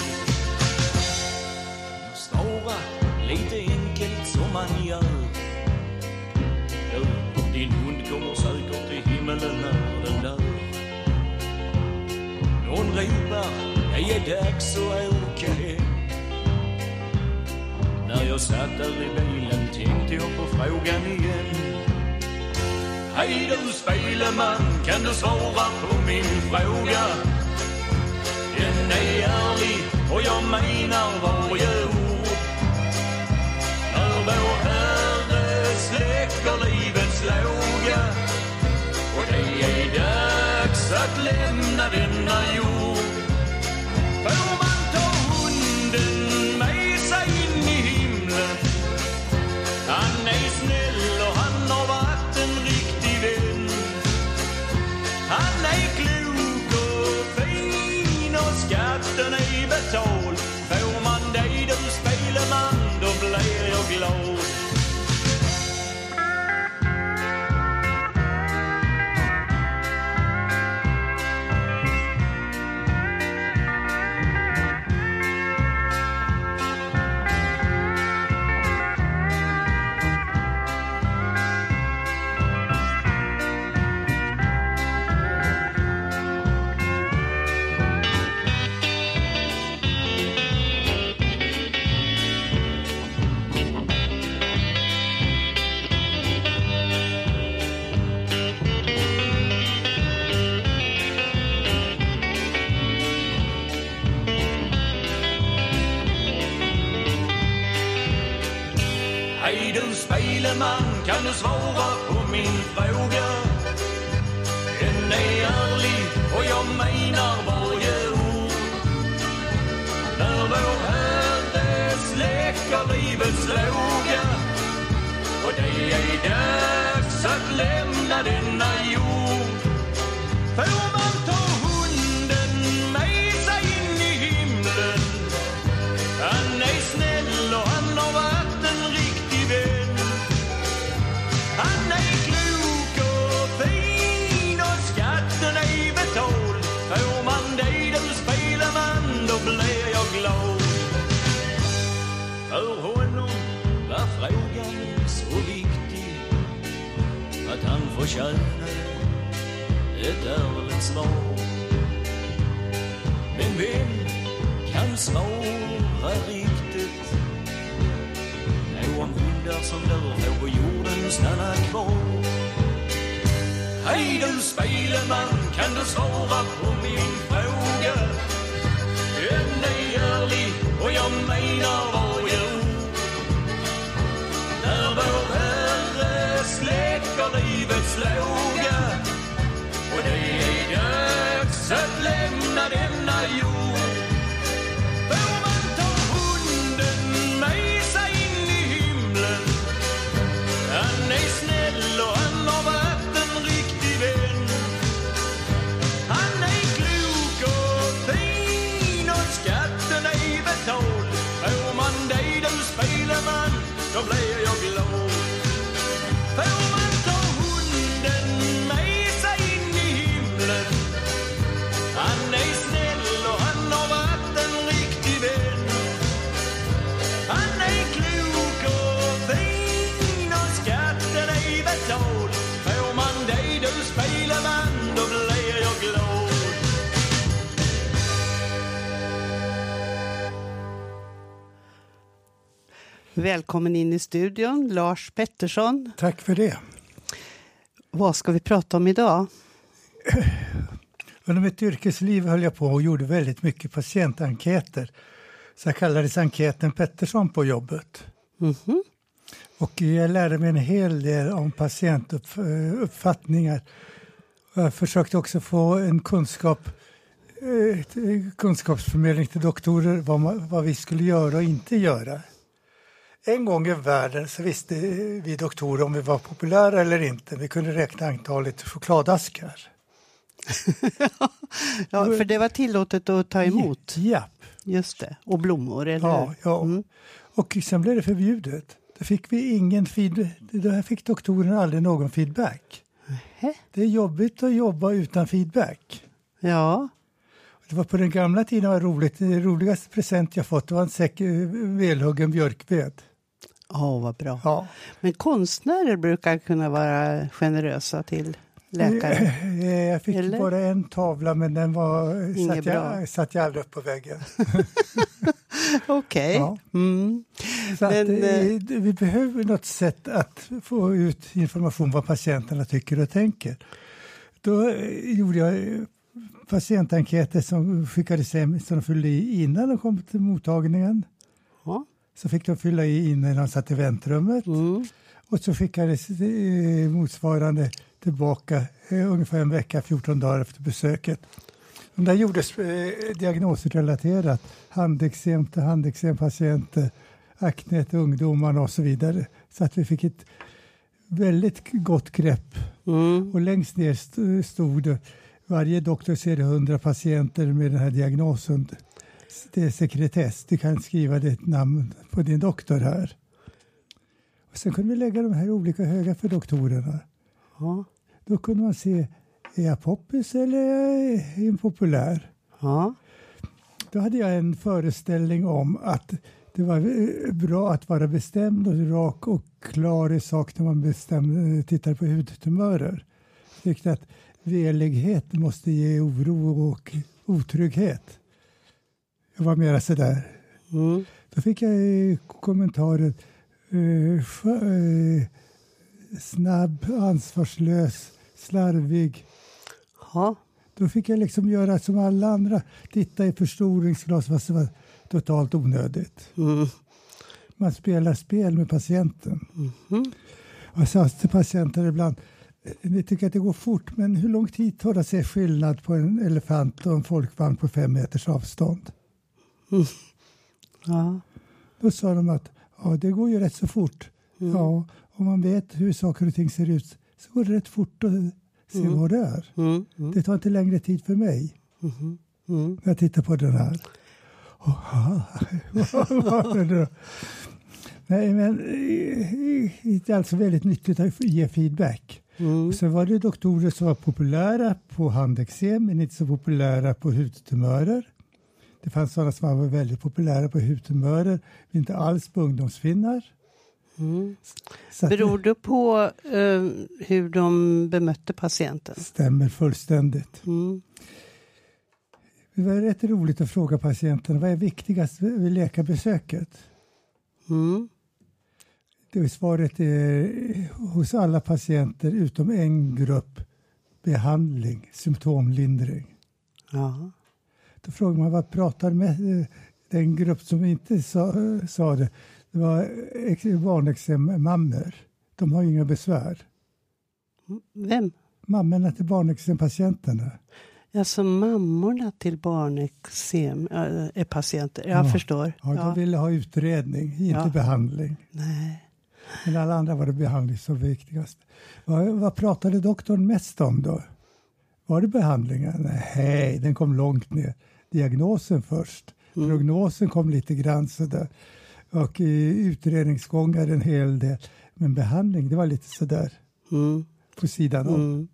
Jag svarar lite enkelt som man gör. Ja, din hund kommer säkert till himmelen när den dör. Någon ropar, det är dags att åka hem. När jag satt där i bilen tänkte jag på frågan igen. Hej du speleman, kan du svara på min fråga? Den är ärlig och jag menar varje ord. När vår Herre släcker livets låga och det är dags att lämna denna jord. Får man ta hunden med sig in i himlen? Han är snäll och han har varit en riktig vän. Han är klok och fin och skatten är betald. Får man dig du speleman, då blir jag glad. Hej du speleman, kan du svara på min fråga? Den är ärlig och jag menar varje ord. När vår Herre släcker livets låga och det är dags att lämna denna jord. Får man ta hunden med sig in i himlen? Han är snäll och han har varit en riktig vän. Han är klok och fin och skatten är betald. Får man dig du speleman, då blir jag glad. För honom var frågan så viktig att han förtjänade ett ärligt svar. Men vem kan svara riktigt? Nej, om hundar som dör får på jorden stanna kvar. Hej du speleman, kan du svara på min fråga? Den är ärlig och jag menar varje ord. När vår Herre släcker livets låga och det är dags att lämna denna jord. Får man ta hunden med sig in i himlen? Han är snäll och han har varit en riktig vän. Han är klok och fin och skatten är betald. Får man dig du speleman, då blir jag glad. Får man ta hunden med sig in i himlen? Han är snäll och han har varit en riktig vän. Han är klok och fin och skatten är betald. Får man dig du speleman, då blir jag glad. Välkommen in i studion, Lars Pettersson. Tack för det. Vad ska vi prata om idag? Under mitt yrkesliv höll jag på och gjorde väldigt mycket patientenkäter. Så jag kallades enkäten Pettersson på jobbet. Mm-hmm. Och jag lärde mig en hel del om patientuppfattningar. Jag försökte också få en kunskap, kunskapsförmedling till doktorer vad, man, vad vi skulle göra och inte göra. En gång i världen så visste vi doktorer om vi var populära eller inte. Vi kunde räkna antalet chokladaskar. Ja, för det var tillåtet att ta emot. Ja. Just det. Och blommor, eller? Ja, ja. Mm. Och sen blev det förbjudet. Då fick vi ingen feedback. Då fick doktorerna aldrig någon feedback. Nähä. Det är jobbigt att jobba utan feedback. Ja. Det var på den gamla tiden var roligt. Det roligaste present jag fått var en säck välhuggen björkved. Ja, oh, vad bra. Ja. Men konstnärer brukar kunna vara generösa till läkare. Jag fick Eller? bara en tavla, men den var satt jag, satt jag aldrig upp på väggen. Okej. Okay. Ja. Mm. Så men, att, eh, vi behöver något sätt att få ut information vad patienterna tycker och tänker. Då gjorde jag patientenkäter som skickades hem, som de fyllde i innan de kom till mottagningen. Ja. Så fick de fylla i innan de satt i väntrummet. Mm. Och så skickades eh, motsvarande tillbaka eh, ungefär en vecka, fjorton dagar efter besöket. De där gjordes eh, diagnosrelaterat. Handeksem till handexempatienter, akne till ungdomarna och så vidare. Så att vi fick ett väldigt gott grepp. Mm. Och längst ner stod det, varje doktor ser hundra patienter med den här diagnosen. Det är sekretess. Du kan skriva ditt namn på din doktor här. Och sen kunde vi lägga de här olika höga för doktorerna. Ja. Då kunde man se, är jag poppis eller är jag impopulär? Ja. Då hade jag en föreställning om att det var bra att vara bestämd och rak och klar i sak när man bestämde, tittar på hudtumörer. Jag tyckte att velighet måste ge oro och otrygghet. Jag var mera sådär. Mm. Då fick jag kommentarer. Uh, uh, snabb, ansvarslös, slarvig. Ja. Då fick jag liksom göra som alla andra. Titta i förstoringsglas, fast det var totalt onödigt. Mm. Man spelar spel med patienten. Mm. Och jag sa till patienter ibland, ni tycker att det går fort, men hur lång tid tar det sig skillnad på en elefant och en folkvagn på fem meters avstånd? Mm. Ja. Då sa de att ja, det går ju rätt så fort. Mm. Ja, om man vet hur saker och ting ser ut så går det rätt fort att se mm. vad det är. Mm. Mm. Det tar inte längre tid för mig. Mm. Mm. När jag tittar på den här. Oh, vad var det då? Nej, men det är alltså väldigt nyttigt att ge feedback. Mm. Och så var det doktorer som var populära på handeksem men inte så populära på hudtumörer. Det fanns sådana som var väldigt populära på hudtumörer, men inte alls på ungdomsfinnar. Mm. Beror det på uh, hur de bemötte patienten? Stämmer fullständigt. Mm. Det var rätt roligt att fråga patienten, vad är viktigast vid läkarbesöket? Mm. Det svaret är hos alla patienter utom en grupp behandling, symptomlindring. Ja. Då frågar man vad pratar med den grupp som inte sa, sa det. Det var barnexemmammor. De har inga besvär. Vem? Mammorna till barnexempatienterna. Alltså mammorna till barnexem är patienter. Jag ja. förstår. Ja, de ja. ville ha utredning, inte ja. behandling. Nej. Men alla andra var det behandling som var viktigast. Vad, vad pratade doktorn mest om då? Var det behandlingen? Nej, den kom långt ner. Diagnosen först. Mm. Prognosen kom lite grann sådär. Och i utredningsgångar en hel del. Men behandling, det var lite sådär. Mm. På sidan om. Mm.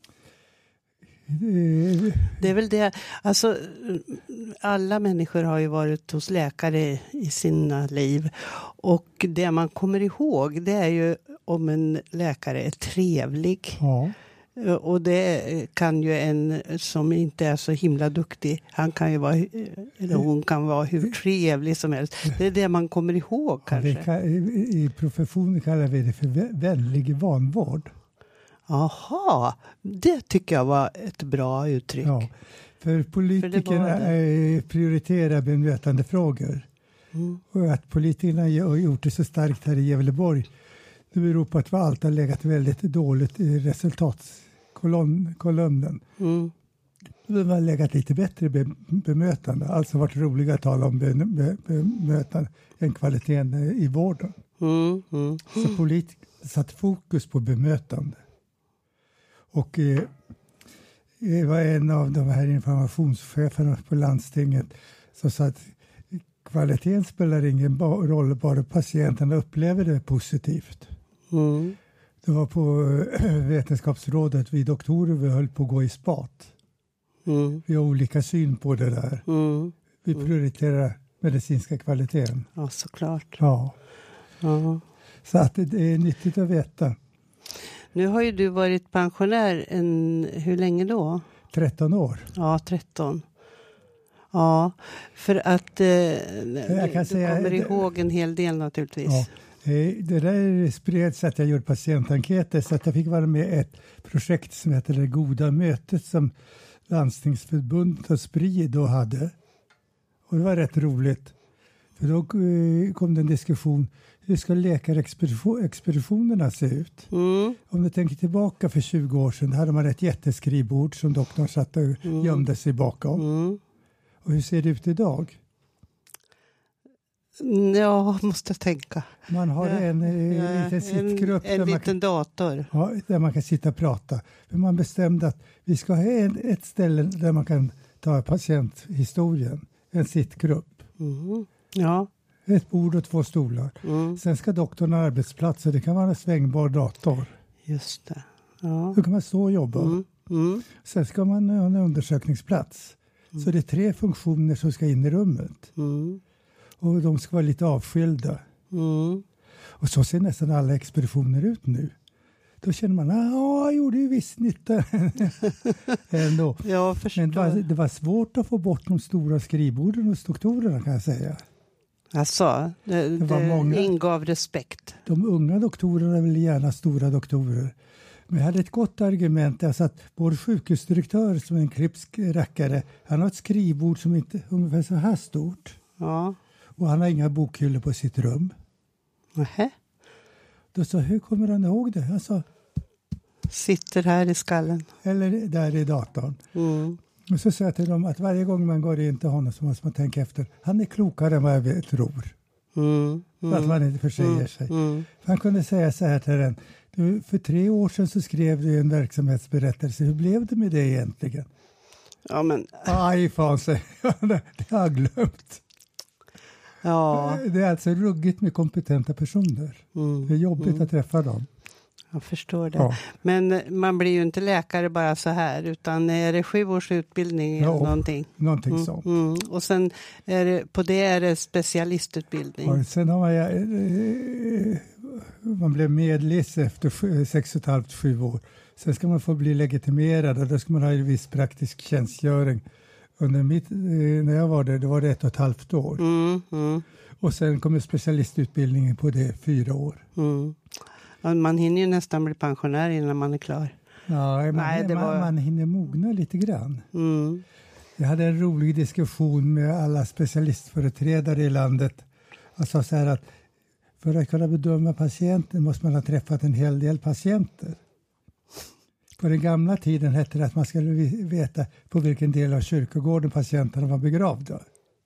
Det... det är väl det. Alltså, alla människor har ju varit hos läkare i sina liv. Och det man kommer ihåg, det är ju om en läkare är trevlig. Ja. Och det kan ju en som inte är så himla duktig, han kan ju vara, eller hon kan vara hur trevlig som helst. Det är det man kommer ihåg kanske. Ja, kan, i, I professionen kallar vi det för vänlig vanvård. Aha, det tycker jag var ett bra uttryck. Ja, för politikerna för prioriterar bemötande frågor. Mm. Och att politikerna har gjort det så starkt här i Gävleborg, det beror på att vi alltid har legat väldigt dåligt i resultatkolumnen. Mm. Vi har legat lite bättre be, bemötande. Alltså varit roliga att tala om be, be, bemötande än kvaliteten i vården. Mm. Mm. Så politiker satt fokus på bemötande. Och eh, det var en av de här informationscheferna på landstinget som sa att kvaliteten spelar ingen roll, bara patienterna upplever det positivt. Mm. Det var på vetenskapsrådet, vi doktorer, vi höll på att gå i spat. Mm. Vi har olika syn på det där. Mm. Vi prioriterar medicinska kvaliteten. Ja, såklart. Ja. Ja. Så att det, det är nyttigt att veta. Nu har ju du varit pensionär en, hur länge då? tretton år. Ja, tretton. Ja, för att eh, jag kan du säga, kommer det, ihåg en hel del naturligtvis. Ja. Det där spreds att jag gjorde patientenkäter, så att jag fick vara med i ett projekt som heter Det goda mötet som Landstingsförbundet och Spri då hade. Och det var rätt roligt. För då kom det en diskussion, hur ska läkarexpeditionerna se ut? Mm. Om du tänker tillbaka för tjugo år sedan, hade man ett jätteskrivbord som doktorn satt och mm. gömde sig bakom. Mm. Och hur ser det ut idag? Ja, måste tänka. Man har ja, en ja, liten sittgrupp. En, en där liten man kan, dator. Ja, där man kan sitta och prata. För man bestämde att vi ska ha en, ett ställe där man kan ta patienthistorien. En sittgrupp. Mm. Ja. Ett bord och två stolar. Mm. Sen ska doktorn ha arbetsplatser. Det kan vara en svängbar dator. Just det. Ja. Då kan man stå och jobba. Mm. Mm. Sen ska man ha en undersökningsplats. Mm. Så det är tre funktioner som ska in i rummet. Mm. Och de ska vara lite avskilda. Mm. Och så ser nästan alla expeditioner ut nu. Då känner man, ja, jag gjorde ju viss nytta ändå. Jag förstår. Men det var, det var svårt att få bort de stora skrivborden hos doktorerna, kan jag säga. Alltså, det, det, var det många, ingav respekt. De unga doktorerna ville gärna stora doktorer. Men jag hade ett gott argument. Jag satt vår sjukhusdirektör som en klipsk rackare. Han har ett skrivbord som inte ungefär så här stort. Ja. Och han har inga bokhyllor på sitt rum. Nähä. Då sa, hur kommer han ihåg det? Jag sa, sitter här i skallen. Eller där i datorn. Mm. Och så sa jag till dem att varje gång man går in till honom så måste man tänka efter. Han är klokare än vad jag vet, tror. Mm. Mm. Att man inte försäger mm. sig. Mm. Han kunde säga så här till den. Du, för tre år sedan så skrev du en verksamhetsberättelse. Hur blev det med det egentligen? Ja, men... Aj, fan sig. Det har jag glömt. Ja. Det är alltså ruggigt med kompetenta personer. Mm. Det är jobbigt mm. att träffa dem. Jag förstår det. Ja. Men man blir ju inte läkare bara så här, utan är det sju års utbildning eller ja, någonting? Någonting mm. sånt. Mm. Och sen är det, på det är det specialistutbildning. Ja, sen har man, eh, man blev medlis efter sju, sex och ett halvt, sju år. Sen ska man få bli legitimerad och då ska man ha en viss praktisk tjänstgöring. Under mitt, eh, när jag var där, det var det ett och ett halvt år. Mm. Mm. Och sen kommer specialistutbildningen på det fyra år. Mm. Man hinner ju nästan bli pensionär innan man är klar. Ja, man, Nej, det man, var... man hinner mogna lite grann. Mm. Jag hade en rolig diskussion med alla specialistföreträdare i landet. Jag sa så här att för att kunna bedöma patienten måste man ha träffat en hel del patienter. På den gamla tiden hette det att man skulle veta på vilken del av kyrkogården patienterna var begravda.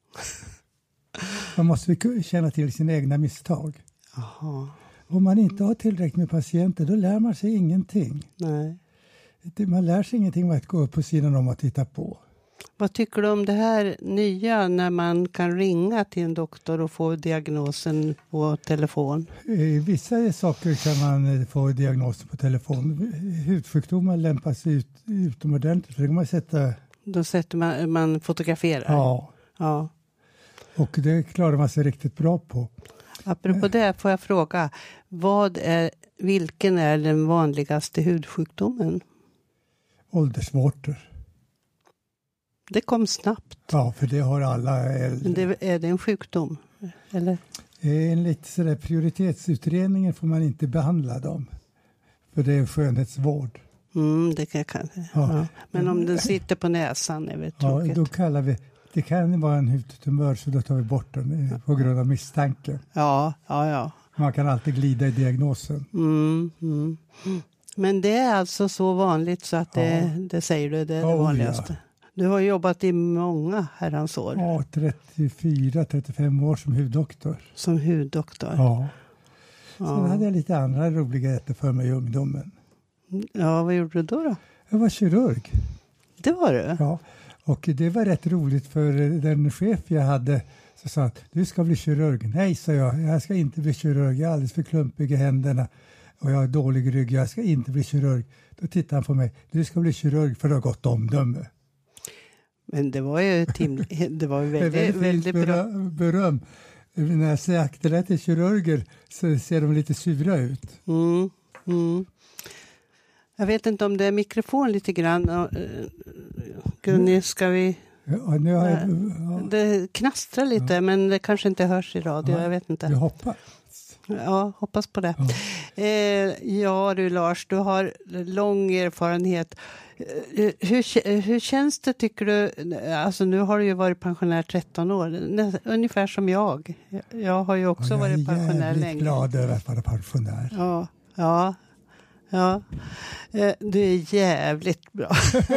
Man måste känna till sina egna misstag. Aha. Om man inte har tillräckligt med patienter, då lär man sig ingenting. Nej. Man lär sig ingenting med att gå upp på sidan om och titta på. Vad tycker du om det här nya när man kan ringa till en doktor och få diagnosen på telefon? Vissa saker kan man få diagnosen på telefon. Hudsjukdomar lämpar sig ut, utomordentligt. För det kan man sätta... Då sätter man, man fotograferar? Ja. ja. Och det klarar man sig riktigt bra på. Apropå det får jag fråga, vad är, vilken är den vanligaste hudsjukdomen? Åldersvårtor. Det kom snabbt. Ja, för det har alla äldre. Men det, är det en sjukdom? Eller? Enligt sådär prioritetsutredningen får man inte behandla dem. För det är en skönhetsvård. Mm, det kan jag ja. Ja. Men om den sitter på näsan är det tråkigt. Ja, då kallar vi, det kan vara en hudtumör så då tar vi bort den på grund av misstanke. Ja, ja, ja. Man kan alltid glida i diagnosen. Mm, mm. Men det är alltså så vanligt så att det, ja. det säger du, det är det oh, vanligaste. Ja. Du har jobbat i många herrans år. Ja, trettiofyra trettiofem år som huddoktor. Som huddoktor? Ja. Sen ja. hade jag lite andra roliga äter för mig i ungdomen. Ja, vad gjorde du då då? Jag var kirurg. Det var du? Ja, och det var rätt roligt för den chef jag hade så sa att du ska bli kirurg. Nej, sa jag, jag ska inte bli kirurg, jag är alldeles för klumpig i händerna. och jag har dålig rygg, jag ska inte bli kirurg. Då tittar han på mig, du ska bli kirurg för att ha gott omdöme. Men det var ju, tim- det var ju väldigt, det är väldigt, väldigt bra. beröm, beröm. När jag säger det till kirurger så ser de lite sura ut. Mm, mm. Jag vet inte om det är mikrofon lite grann. Gunni, ska vi... Ja, nu har jag, ja. Det knastrar lite, ja. Men det kanske inte hörs i radio, ja, jag vet inte. Jag hoppas. Ja, hoppas på det. Ja. Eh, ja du Lars, du har lång erfarenhet. Eh, hur, hur känns det tycker du? Alltså nu har du ju varit pensionär tretton år, ungefär som jag. Jag har ju också ja, varit pensionär länge. Jag är jävligt glad över att vara pensionär. Ja, ja. Ja, du är jävligt bra.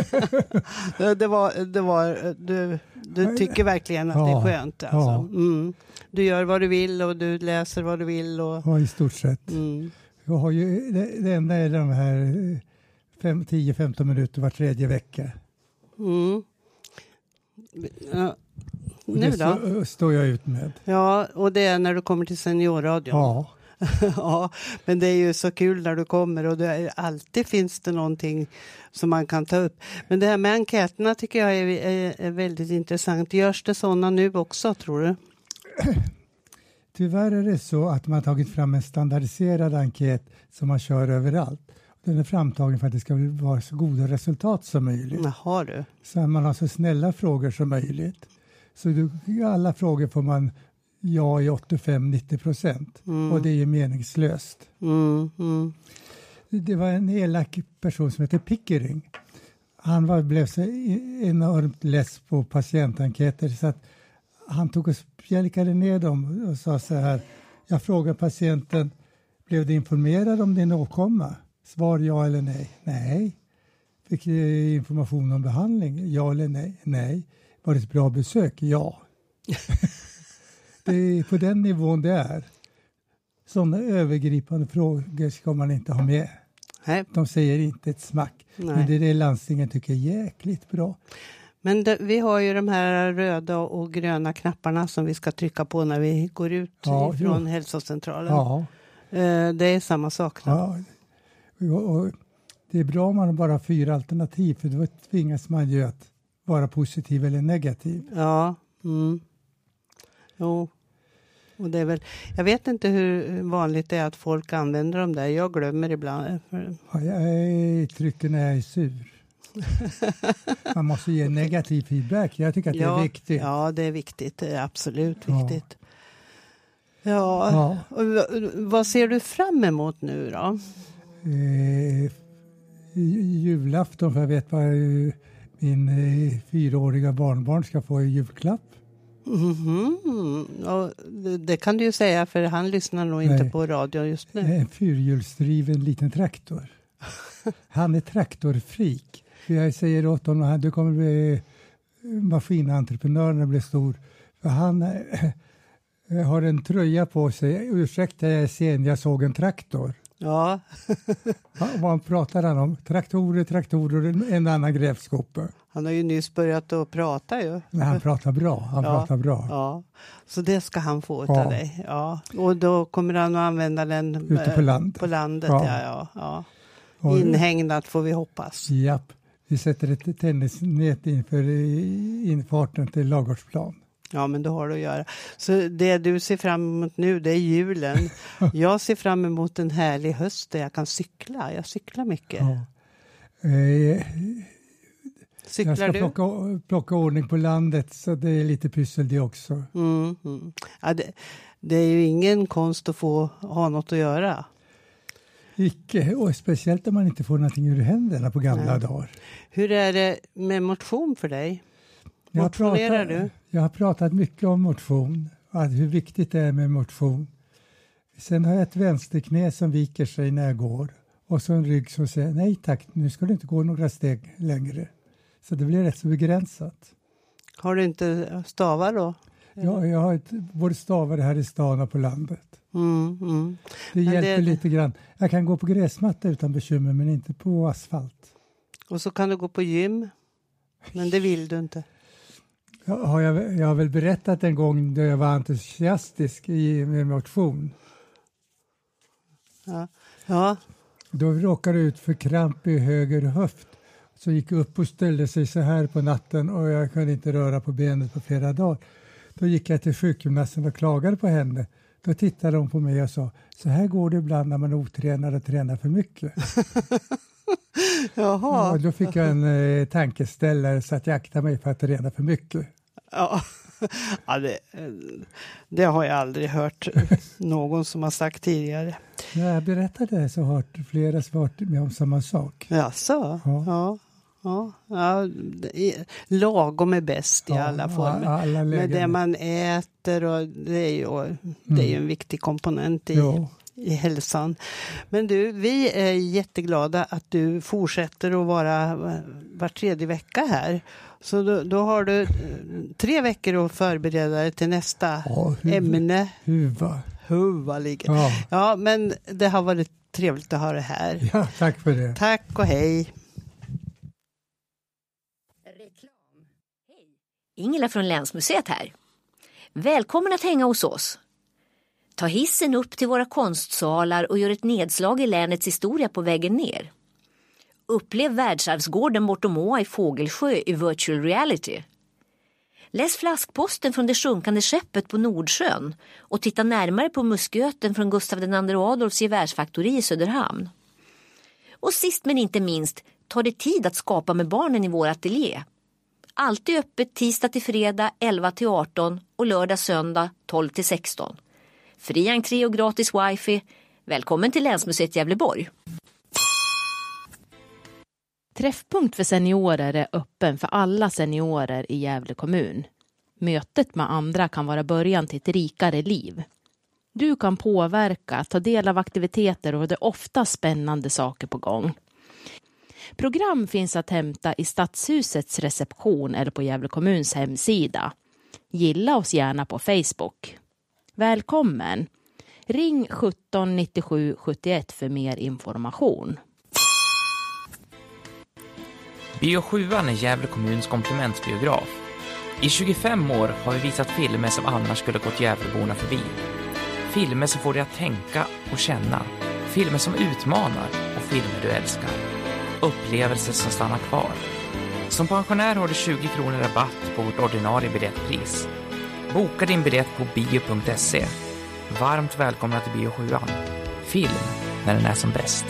det var, det var, du, du tycker verkligen att ja, det är skönt. Alltså. Ja. Mm. Du gör vad du vill och du läser vad du vill. Och... Ja, i stort sett. Mm. Jag har ju, det, det enda är de här tio femton minuter var tredje vecka. Mm. Ja. Nu det då? Stå, står jag ut med. Ja, och det är när du kommer till seniorradion. Ja. Ja, men det är ju så kul när du kommer och det är, alltid finns det någonting som man kan ta upp. Men det här med enkäterna tycker jag är, är, är väldigt intressant. Görs det sådana nu också, tror du? Tyvärr är det så att man har tagit fram en standardiserad enkät som man kör överallt. Den är framtagen för att det ska vara så goda resultat som möjligt. Jaha du. Så man har så snälla frågor som möjligt. Så du, alla frågor får man ja i åttiofem till nittio procent. Mm. Och det är ju meningslöst. Mm, mm. Det var en elak person som heter Pickering. Han var, blev så enormt less på patientenkäter så att han tog och spjälkade ner dem och sa så här. Jag frågade patienten, blev du informerad om din åkomma? Svar ja eller nej? Nej. Fick du information om behandling? Ja eller nej? Nej. Var det ett bra besök? Ja. Det är på den nivån det är. Sådana övergripande frågor ska man inte ha med. Nej. De säger inte ett smack. Nej. Men det är det landstingen tycker är jäkligt bra. Men det, vi har ju de här röda och gröna knapparna som vi ska trycka på när vi går ut ja, från jo. hälsocentralen. Ja. Det är samma sak då. Ja. Och det är bra om man bara har fyra alternativ för då tvingas man ju att vara positiv eller negativ. Ja, mm. Jo. Och det är väl, jag vet inte hur vanligt det är att folk använder dem där. Jag glömmer ibland. Ja, jag trycker när jag är sur. Man måste ge negativ feedback. Jag tycker att ja, det är viktigt. Ja, det är viktigt. Det är absolut viktigt. Ja. Ja. ja. Och vad ser du fram emot nu då? Eh, julafton, för jag vet vad min eh, fyraåriga barnbarn ska få i julklapp. Mm-hmm. Ja, det, det kan du ju säga, för han lyssnar nog inte Nej. på radio just nu. En fyrhjulsdriven liten traktor. Han är traktorfrik. För jag säger åt honom att du kommer bli maskinentreprenör när du blir stor. För han äh, har en tröja på sig. Ursäkta, jag är sen, jag såg en traktor. Ja. Ja, vad pratar han om? Traktorer, traktorer, en annan grävskopa. Han har ju nyss börjat att prata ju. Men han pratar bra, han ja, pratar bra. Ja, så det ska han få ja. av dig. Ja. Och då kommer han att använda den ute på, land. på landet. Ja. Ja, ja, ja. Inhägnat får vi hoppas. Japp, vi sätter ett tennisnät inför infarten till Ladugårdsplan. Ja, men då har du att göra. Så det du ser fram emot nu, det är julen. Jag ser fram emot en härlig höst där jag kan cykla. Jag cyklar mycket. Ja. Eh, Cyklar jag ska du? Plocka, plocka ordning på landet, så det är lite pyssel det också. Mm, mm. Ja, det, det är ju ingen konst att få ha något att göra. Icke, och speciellt om man inte får någonting ur händerna på gamla Nej. dagar. Hur är det med motion för dig? Jag Motionerar pratat, du? Jag har pratat mycket om motion, hur viktigt det är med motion. Sen har jag ett vänsterknä som viker sig när jag går. Och så en rygg som säger, nej tack, nu ska du inte gå några steg längre. Så det blir rätt så begränsat. Har du inte stavar då? Ja, jag har ett, både stavar här i stan och på landet. Mm, mm. Det men hjälper det... lite grann. Jag kan gå på gräsmatta utan bekymmer, men inte på asfalt. Och så kan du gå på gym, men det vill du inte. Ja, har jag, jag har väl berättat en gång då jag var entusiastisk i, med motion. Ja. Ja. Då råkade jag ut för kramp i höger höft. Så gick upp och ställde sig så här på natten och jag kunde inte röra på benet på flera dagar. Då gick jag till sjukgymnasten och klagade på henne. Då tittade de på mig och sa, så här går det ibland när man är otränad och tränar för mycket. Jaha. Ja, då fick jag en eh, tankeställare så att jag aktade mig för att träna för mycket. Ja, ja det, det har jag aldrig hört någon som har sagt tidigare. När jag berättade det så har flera svarat med om samma sak. Jaså? Ja. Ja. Ja, ja, lagom är bäst i ja, alla former. Alla med det man äter och det är ju, mm. det är ju en viktig komponent i, ja. i hälsan. Men du, vi är jätteglada att du fortsätter att vara var tredje vecka här. Så då, då har du tre veckor att förbereda dig till nästa ja, huv, ämne. Huva. Huva ligger. Ja. ja, men det har varit trevligt att ha det här. Ja, tack för det. Tack och hej. Ingela från Länsmuseet här. Välkommen att hänga hos oss. Ta hissen upp till våra konstsalar och gör ett nedslag i länets historia på vägen ner. Upplev världsarvsgården bortom Åa i Fågelsjö i virtual reality. Läs flaskposten från det sjunkande skeppet på Nordsjön och titta närmare på musköten från Gustav den andre Adolfs gevärsfaktori i Söderhamn. Och sist men inte minst, ta dig tid att skapa med barnen i vår ateljé. Alltid öppet tisdag till fredag elva till arton och lördag söndag tolv till sexton. Fri entré och gratis wifi. Välkommen till Länsmuseet Gävleborg. Träffpunkt för seniorer är öppen för alla seniorer i Gävle kommun. Mötet med andra kan vara början till ett rikare liv. Du kan påverka, ta del av aktiviteter och det är ofta spännande saker på gång. Program finns att hämta i Stadshusets reception eller på Gävle kommuns hemsida. Gilla oss gärna på Facebook. Välkommen! Ring sjutton nittiosju sjuttioett för mer information. Bio sjuan är Gävle kommuns komplementsbiograf. I tjugofem år har vi visat filmer som annars skulle gått Gävleborna förbi. Filmer som får dig att tänka och känna. Filmer som utmanar och filmer du älskar. Upplevelser som stannar kvar. Som pensionär har du tjugo kronor rabatt på vårt ordinarie biljettpris. Boka din biljett på bio punkt se. Varmt välkomna till Bio sjuan. Film när den är som bäst.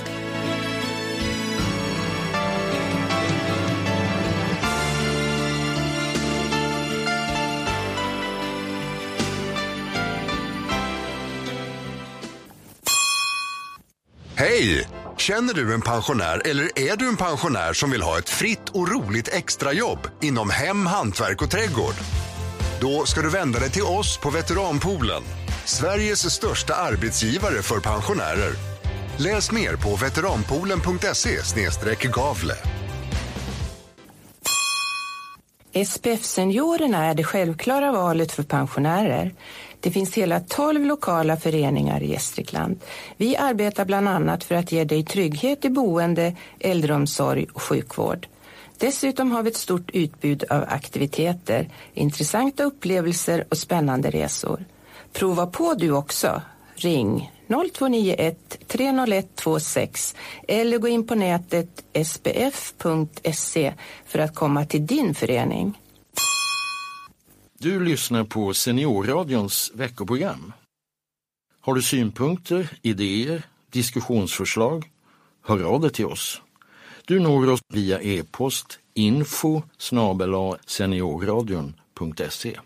Hej! Känner du en pensionär eller är du en pensionär som vill ha ett fritt och roligt extrajobb inom hem, hantverk och trädgård? Då ska du vända dig till oss på Veteranpoolen, Sveriges största arbetsgivare för pensionärer. Läs mer på veteranpoolen punkt se slash gavle. S P F-seniorerna är det självklara valet för pensionärer. Det finns hela tolv lokala föreningar i Gästrikland. Vi arbetar bland annat för att ge dig trygghet i boende, äldreomsorg och sjukvård. Dessutom har vi ett stort utbud av aktiviteter, intressanta upplevelser och spännande resor. Prova på du också. Ring noll två nio ett tre noll ett två sex eller gå in på nätet s p f punkt se för att komma till din förening. Du lyssnar på Seniorradions veckoprogram. Har du synpunkter, idéer, diskussionsförslag? Hör av dig till oss. Du når oss via e-post info snabel-a seniorradion punkt se.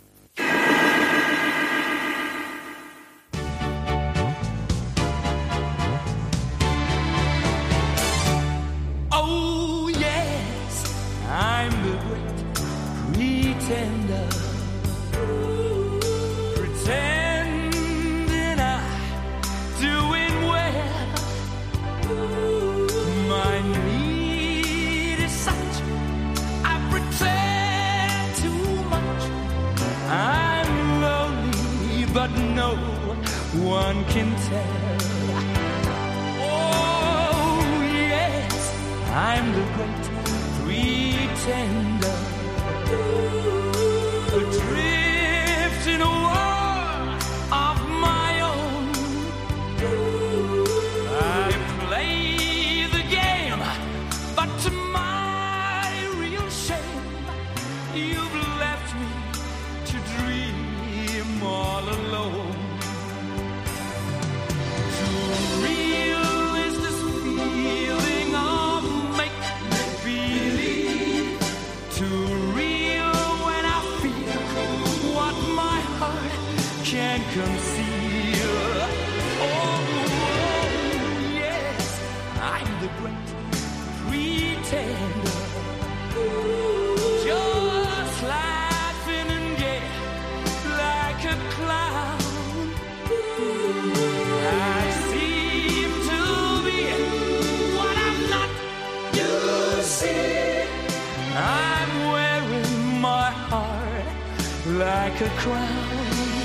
Oh yes, I'm the great pretender. Pretending I'm doing well. My need is such I pretend too much. I'm lonely but no one can tell. Oh yes, I'm the great pretender. Adrift in a world of my own. I can't conceal. Oh, yes, I'm the great pretender. Just laughing and gay like a clown. I seem to be what I'm not. You see, I'm wearing my heart like a crown,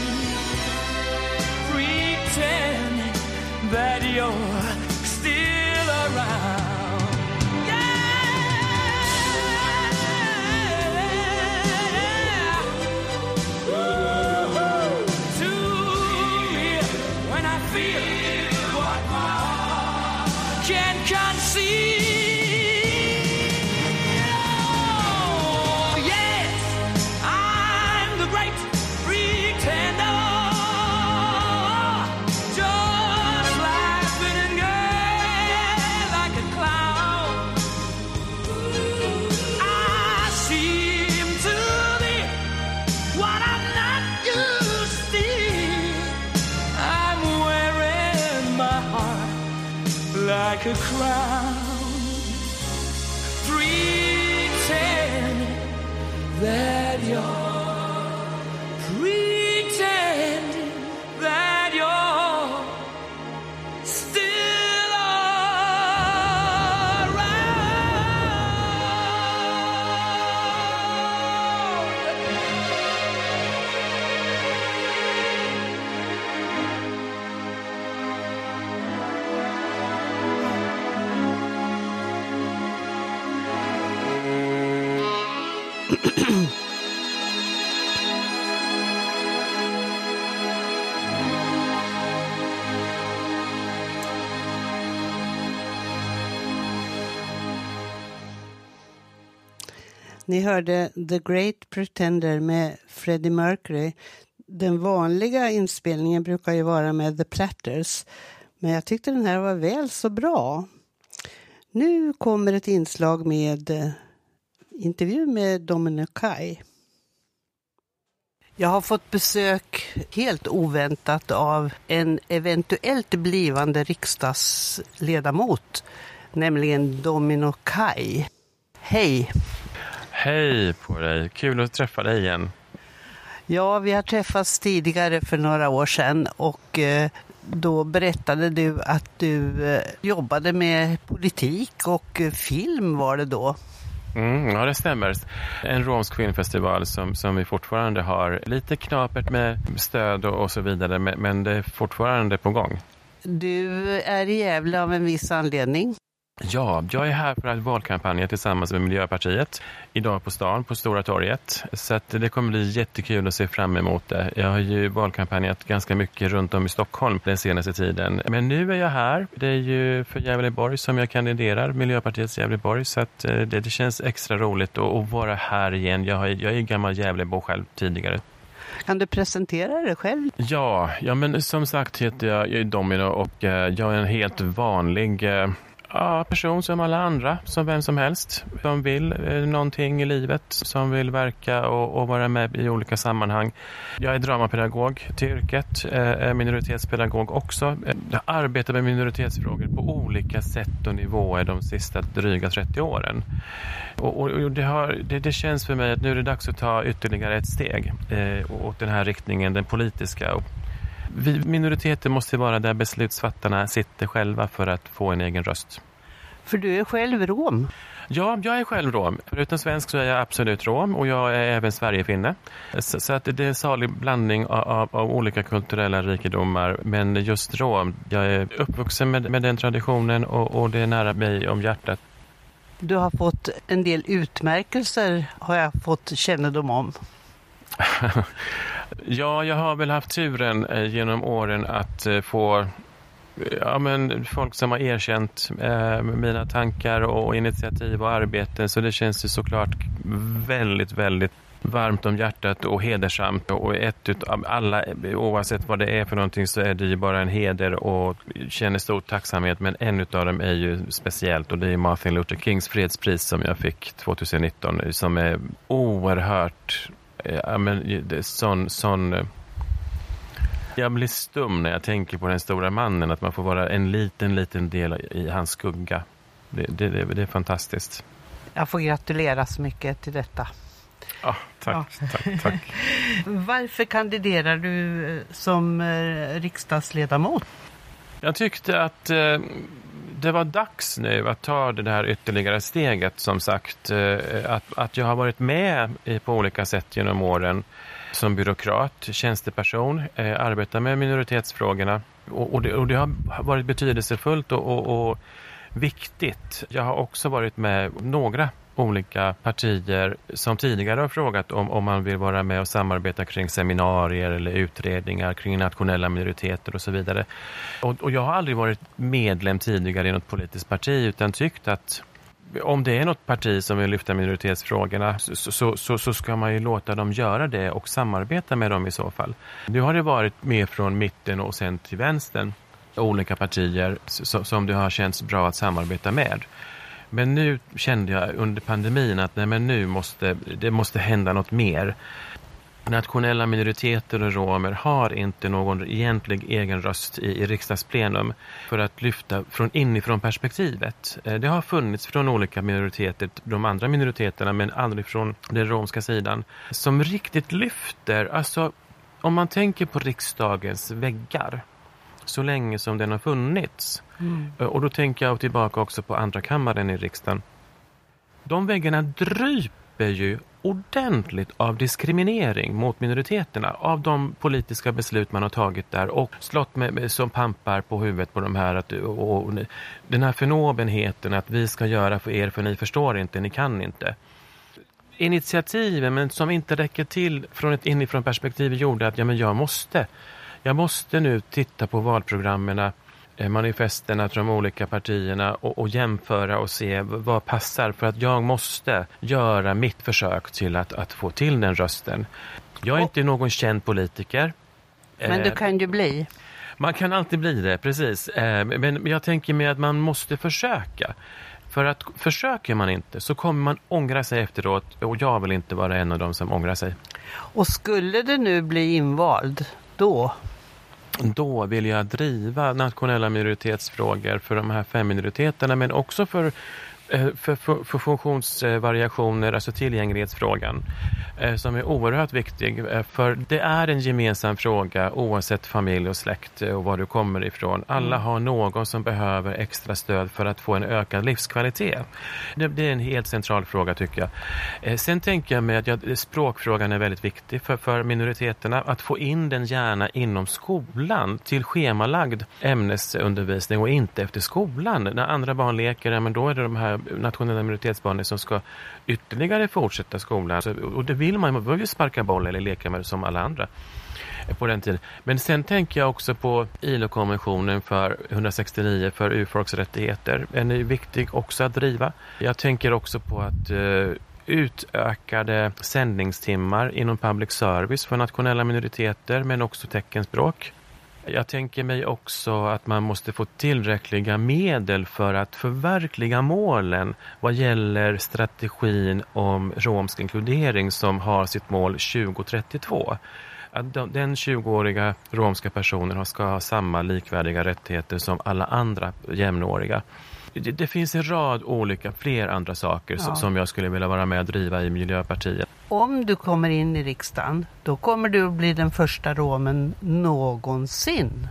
pretending that you're still around. Yeah, ooh, to me when I feel what my heart can't conceive. Like a crown, pretend that you're, pretending that you're still Ni hörde The Great Pretender med Freddie Mercury. Den vanliga inspelningen brukar ju vara med The Platters. Men jag tyckte den här var väl så bra. Nu kommer ett inslag med eh, intervju med Domino Kaj. Jag har fått besök helt oväntat av en eventuellt blivande riksdagsledamot. Nämligen Domino Kaj. Hej! Hej på dig, kul att träffa dig igen. Ja, vi har träffats tidigare för några år sedan och eh, då berättade du att du eh, jobbade med politik och eh, film var det då. Mm, ja, det stämmer. En romsk filmfestival som, som vi fortfarande har lite knapert med stöd och, och så vidare, men, men det är fortfarande på gång. Du är i Gävle av en viss anledning. Ja, jag är här för att valkampanja tillsammans med Miljöpartiet idag på stan, på Stora torget. Så att det kommer bli jättekul att se fram emot det. Jag har ju valkampanjat ganska mycket runt om i Stockholm den senaste tiden. Men nu är jag här. Det är ju för Gävleborg som jag kandiderar, Miljöpartiets Gävleborg. Så att det, det känns extra roligt att, att vara här igen. Jag, har, jag är gammal Gävlebo själv tidigare. Kan du presentera dig själv? Ja, ja men som sagt heter jag, jag är Domino och jag är en helt vanlig... Ja, person som alla andra, som vem som helst, som vill eh, någonting i livet, som vill verka och, och vara med i olika sammanhang. Jag är dramapedagog till yrket, eh, minoritetspedagog också. Jag arbetar med minoritetsfrågor på olika sätt och nivåer de sista dryga trettio åren. Och, och, och det, har, det, det känns för mig att nu är det dags att ta ytterligare ett steg eh, åt den här riktningen, den politiska. Vi minoriteter måste vara där beslutsfattarna sitter själva för att få en egen röst. För du är själv rom? Ja, jag är själv rom. Förutom svensk så är jag absolut rom och jag är även Sverigefinne. Så, så att det är en salig blandning av, av, av olika kulturella rikedomar. Men just rom, jag är uppvuxen med, med den traditionen och, och det är nära mig om hjärtat. Du har fått en del utmärkelser, har jag fått kännedom om. Ja, jag har väl haft turen eh, genom åren att eh, få ja, men folk som har erkänt eh, mina tankar och initiativ och arbeten, så det känns ju såklart väldigt, väldigt varmt om hjärtat och hedersamt, och ett utav alla, oavsett vad det är för någonting, så är det ju bara en heder och känner stor tacksamhet, men en utav dem är ju speciellt, och det är Martin Luther Kings fredspris som jag fick tjugonitton, som är oerhört ja, men det är sån, sån Jag blir stum när jag tänker på den stora mannen, att man får vara en liten, liten del i hans skugga. Det, det, det, det är fantastiskt. Jag får gratulera så mycket till detta. Ja, tack, ja. tack, tack. Varför kandiderar du som riksdagsledamot? Jag tyckte att eh, det var dags nu att ta det här ytterligare steget, som sagt. Eh, att, att jag har varit med i, på olika sätt genom åren som byråkrat, tjänsteperson, eh, arbetar med minoritetsfrågorna. Och, och, det, och det har varit betydelsefullt och, och, och viktigt. Jag har också varit med några olika partier som tidigare har frågat om, om man vill vara med och samarbeta kring seminarier eller utredningar kring nationella minoriteter och så vidare. Och, och jag har aldrig varit medlem tidigare i något politiskt parti, utan tyckt att om det är något parti som vill lyfta minoritetsfrågorna så, så, så, så ska man ju låta dem göra det och samarbeta med dem i så fall. Nu har det varit med från mitten och sen till vänstern olika partier som, som det har känts bra att samarbeta med. Men nu kände jag under pandemin att nej, men nu måste det måste hända något mer. Nationella minoriteter och romer har inte någon egentlig egen röst i, i riksdagsplenum för att lyfta från inifrån perspektivet. Det har funnits från olika minoriteter, de andra minoriteterna, men aldrig från den romska sidan, som riktigt lyfter. Alltså, om man tänker på riksdagens väggar så länge som den har funnits. Mm. Och då tänker jag tillbaka också på andra kammaren i riksdagen. De väggarna dryper ju ordentligt av diskriminering mot minoriteterna, av de politiska beslut man har tagit där och slått med, med, som pampar på huvudet på de här. Att, och, och, den här förnåbenheten att vi ska göra för er för ni förstår inte, ni kan inte. Initiativen, men som inte räcker till från ett inifrån perspektiv, gjorde att ja, men jag måste Jag måste nu titta på valprogrammen, manifesterna till de olika partierna och, och jämföra och se vad passar, för att jag måste göra mitt försök till att, att få till den rösten. Jag är inte någon känd politiker. Men du kan ju bli. Man kan alltid bli det, precis. Men jag tänker mig att man måste försöka. För att försöker man inte så kommer man ångra sig efteråt, och jag vill inte vara en av dem som ångrar sig. Och skulle det nu bli invald, då? Då vill jag driva nationella minoritetsfrågor för de här fem minoriteterna, men också för, för, för, för funktionsvariationer, alltså tillgänglighetsfrågan, som är oerhört viktig. För det är en gemensam fråga oavsett familj och släkt och var du kommer ifrån. Alla har någon som behöver extra stöd för att få en ökad livskvalitet. Det, det är en helt central fråga, tycker jag. Sen tänker jag mig att jag, språkfrågan är väldigt viktig för, för minoriteterna. Att få in den gärna inom skolan till schemalagd ämnesundervisning och inte efter skolan. När andra barn leker, men då är det de här nationella minoritetsbarnen som ska ytterligare fortsätta skolan. Så, och det vill man, man vill ju sparka boll eller leka med som alla andra på den tiden. Men sen tänker jag också på I L O-konventionen för hundrasextionio för urfolks rättigheter. Den är viktig också att driva. Jag tänker också på att uh, utökade sändningstimmar inom public service för nationella minoriteter, men också teckenspråk. Jag tänker mig också att man måste få tillräckliga medel för att förverkliga målen vad gäller strategin om romsk inkludering som har sitt mål tjugo trettiotvå. Att den tjugoåriga romska personen ska ha samma likvärdiga rättigheter som alla andra jämnåriga. Det, det finns en rad olika, fler andra saker ja. som jag skulle vilja vara med och driva i Miljöpartiet. Om du kommer in i riksdagen, då kommer du att bli den första romen någonsin.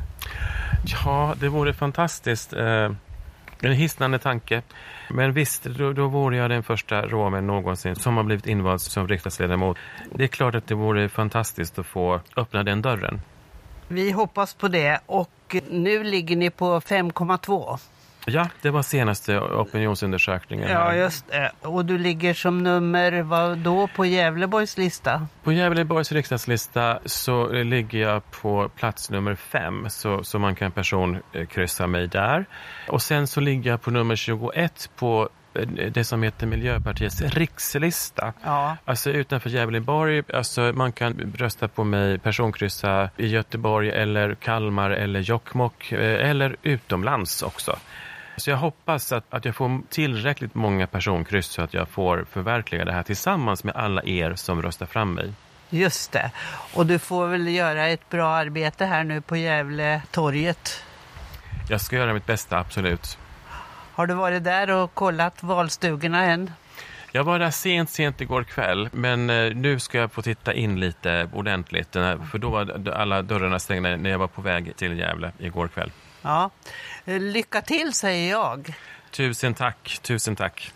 Ja, det vore fantastiskt. Eh, en hisnande tanke. Men visst, då, då vore jag den första romen någonsin som har blivit invald som riksdagsledamot. Det är klart att det vore fantastiskt att få öppna den dörren. Vi hoppas på det, och nu ligger ni på fem komma två. Ja, det var senaste opinionsundersökningen. Ja, här. just det. Och du ligger som nummer, vad då, på Gävleborgs lista? På Gävleborgs riksdagslista så ligger jag på plats nummer fem, så, så man kan person kryssa mig där. Och sen så ligger jag på nummer tjugoett på det som heter Miljöpartiets rikslista. Ja. Alltså utanför Gävleborg, alltså man kan rösta på mig, personkryssa i Göteborg eller Kalmar eller Jokkmokk eller utomlands också. Så jag hoppas att, att jag får tillräckligt många personkryss så att jag får förverkliga det här tillsammans med alla er som röstar fram mig. Just det. Och du får väl göra ett bra arbete här nu på Gävle torget. Jag ska göra mitt bästa, absolut. Har du varit där och kollat valstugorna än? Jag var där sent, sent igår kväll, men nu ska jag få titta in lite ordentligt. För då var alla dörrarna stängda när jag var på väg till Gävle igår kväll. Ja, lycka till säger jag. Tusen tack, tusen tack.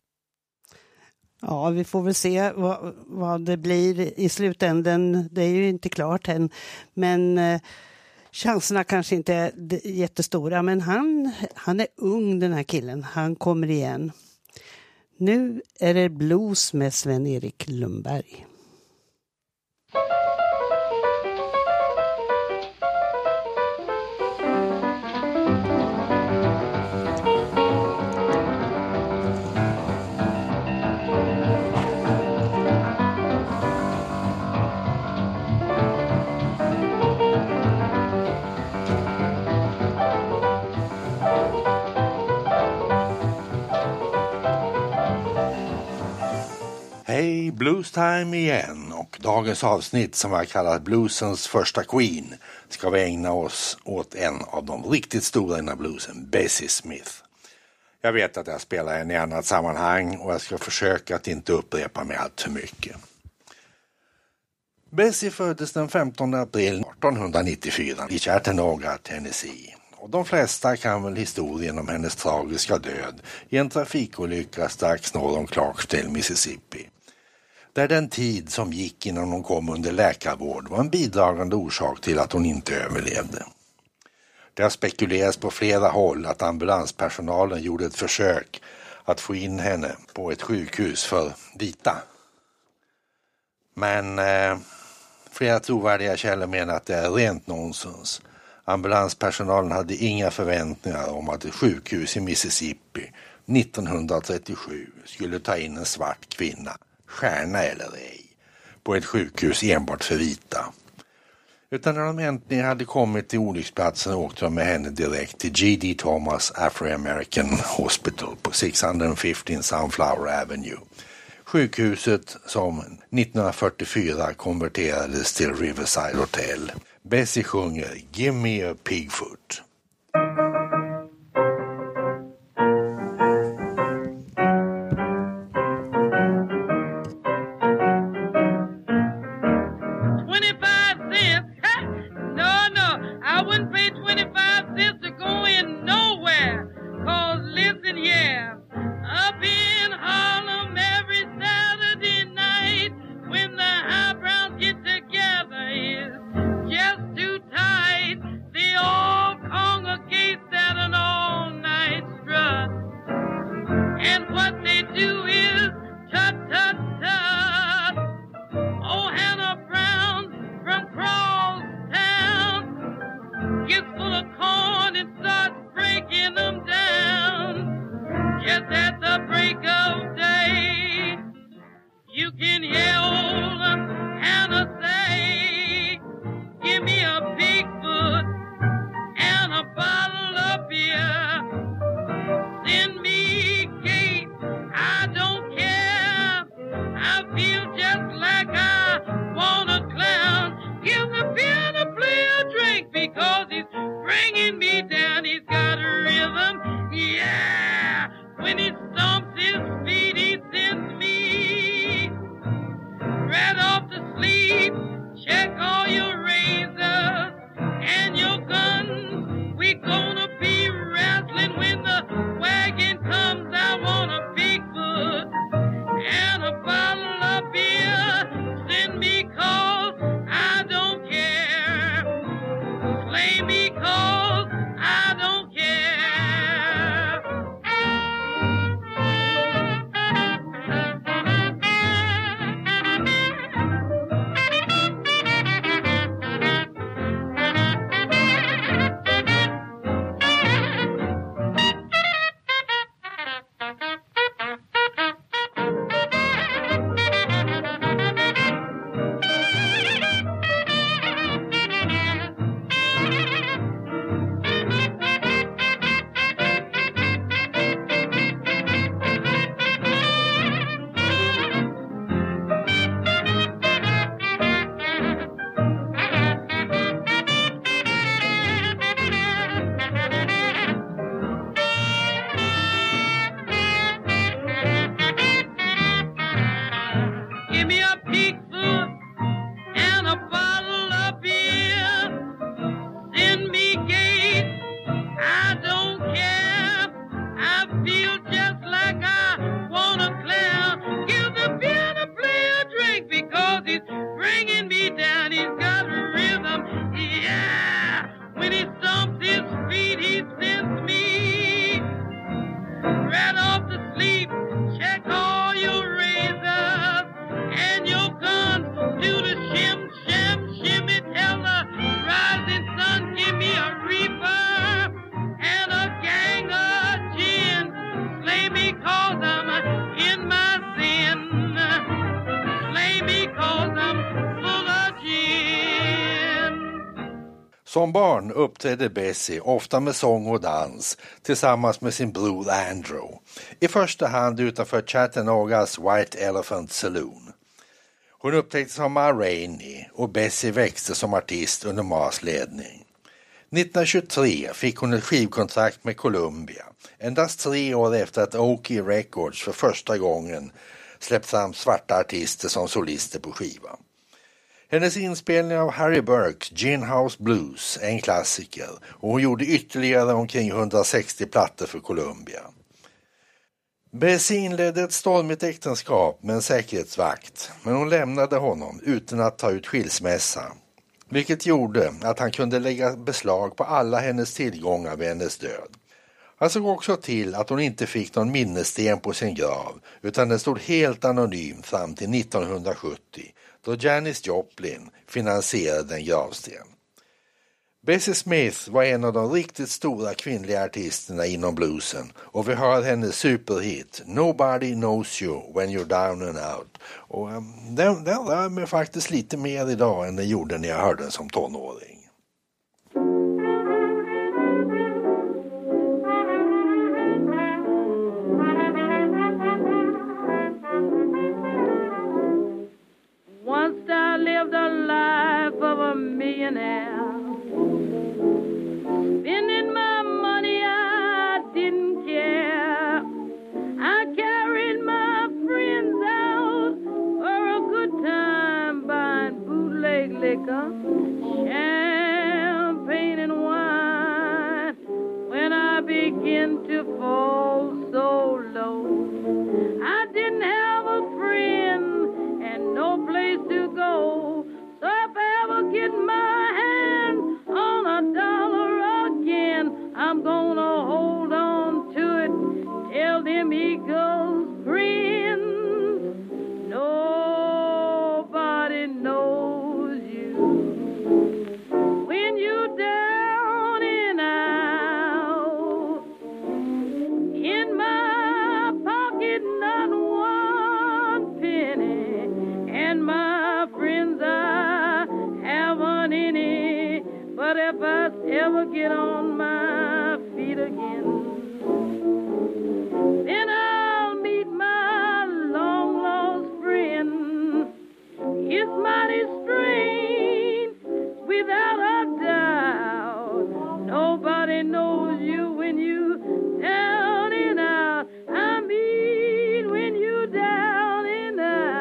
Ja, vi får väl se vad, vad det blir i slutänden. Det är ju inte klart än, men eh, chanserna kanske inte är jättestora. Men han, han är ung, den här killen. Han kommer igen. Nu är det blues med Sven-Erik Lundberg. Hej, Blues Time igen, och dagens avsnitt som jag kallar Bluesens första Queen ska vi ägna oss åt en av de riktigt stora inom bluesen, Bessie Smith. Jag vet att jag spelar en i annat sammanhang och jag ska försöka att inte upprepa mig allt för mycket. Bessie föddes den femtonde april artonhundranittiofyra i Chattanooga, Tennessee. Och de flesta kan väl historien om hennes tragiska död i en trafikolycka strax norr om Clarksdale, Mississippi. Där den tid som gick innan hon kom under läkarvård var en bidragande orsak till att hon inte överlevde. Det har spekulerats på flera håll att ambulanspersonalen gjorde ett försök att få in henne på ett sjukhus för vita. Men eh, flera trovärdiga källor menar att det är rent nonsens. Ambulanspersonalen hade inga förväntningar om att ett sjukhus i Mississippi nittonhundratrettiosju skulle ta in en svart kvinna, stjärna eller ej, på ett sjukhus enbart för vita. Utan när de äntligen hade kommit till olycksplatsen åkte de med henne direkt till G D Thomas Afro-American Hospital på sexhundrafemton Sunflower Avenue. Sjukhuset som nittonhundrafyrtiofyra konverterades till Riverside Hotel. Bessie sjunger Give me a pigfoot. Just too tight, the old car Som barn uppträdde Bessie ofta med sång och dans tillsammans med sin bror Andrew, i första hand utanför Chattanoogas White Elephant Saloon. Hon upptäcktes som Ma Rainey och Bessie växte som artist under Mas ledning. nittonhundratjugotre fick hon ett skivkontrakt med Columbia, endast tre år efter att Oki Records för första gången släppt fram svarta artister som solister på skiva. Hennes inspelning av Harry Burkes Gin House Blues är en klassiker och hon gjorde ytterligare omkring hundrasextio plattor för Columbia. Bessie inledde ett stormigt äktenskap med en säkerhetsvakt, men hon lämnade honom utan att ta ut skilsmässa, vilket gjorde att han kunde lägga beslag på alla hennes tillgångar vid hennes död. Han såg också till att hon inte fick någon minnessten på sin grav, utan den stod helt anonym fram till nittonhundrasjuttio, då Janis Joplin finansierade en gravsten. Bessie Smith var en av de riktigt stora kvinnliga artisterna inom bluesen, och vi hör hennes superhit Nobody Knows You When You're Down and Out. Och um, den, den rör mig faktiskt lite mer idag än den gjorde när jag hörde den som tonåring. Once I lived a life of a millionaire, spending my money I didn't care. I carried my friends out for a good time, buying bootleg liquor, champagne and wine. When I began to fall so low, I didn't have a friend and no place to go. So if I ever get my hand on a dollar again, I'm gonna hold on to it till them eagles grin. Nobody knows you when you're down and out. In my pocket not one penny, and my friends I haven't any. But if I ever get on my feet again, then I'll meet my long lost friend. It's mighty strange, without a doubt. Nobody knows you when you down and out. I mean when you down and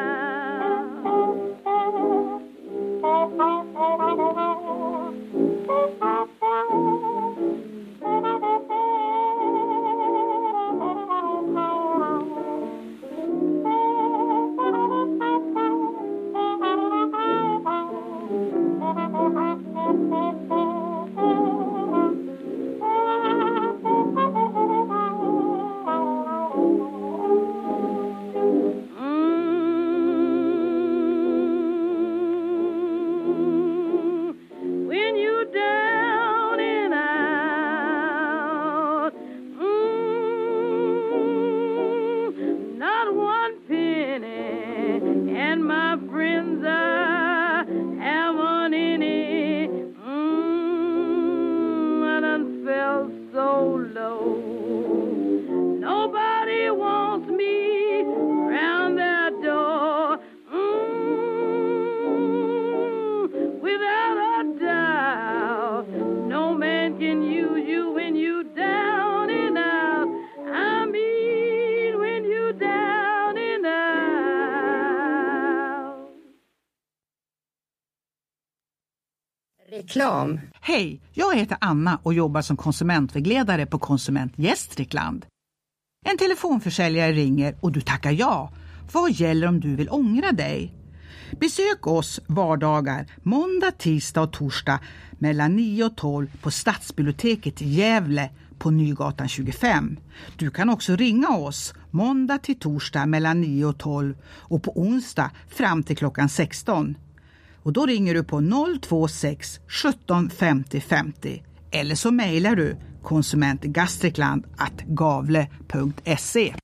Reklam. Hej, jag heter Anna och jobbar som konsumentvägledare på Konsument Gästrikland. En telefonförsäljare ringer och du tackar ja. Vad gäller om du vill ångra dig? Besök oss vardagar, måndag, tisdag och torsdag mellan nio och tolv på Stadsbiblioteket i Gävle på Nygatan tjugofem. Du kan också ringa oss måndag till torsdag mellan nio och tolv och på onsdag fram till klockan sexton. Och då ringer du på noll två sex sjutton femtio femtio eller så mejlar du konsumentgastrikland at gavle punkt se.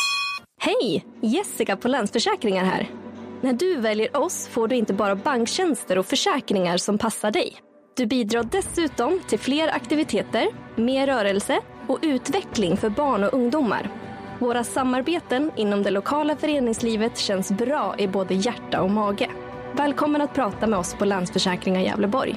Hej, Jessica på Länsförsäkringar här. När du väljer oss får du inte bara banktjänster och försäkringar som passar dig. Du bidrar dessutom till fler aktiviteter, mer rörelse och utveckling för barn och ungdomar. Våra samarbeten inom det lokala föreningslivet känns bra i både hjärta och mage. Välkommen att prata med oss på Länsförsäkringar Gävleborg.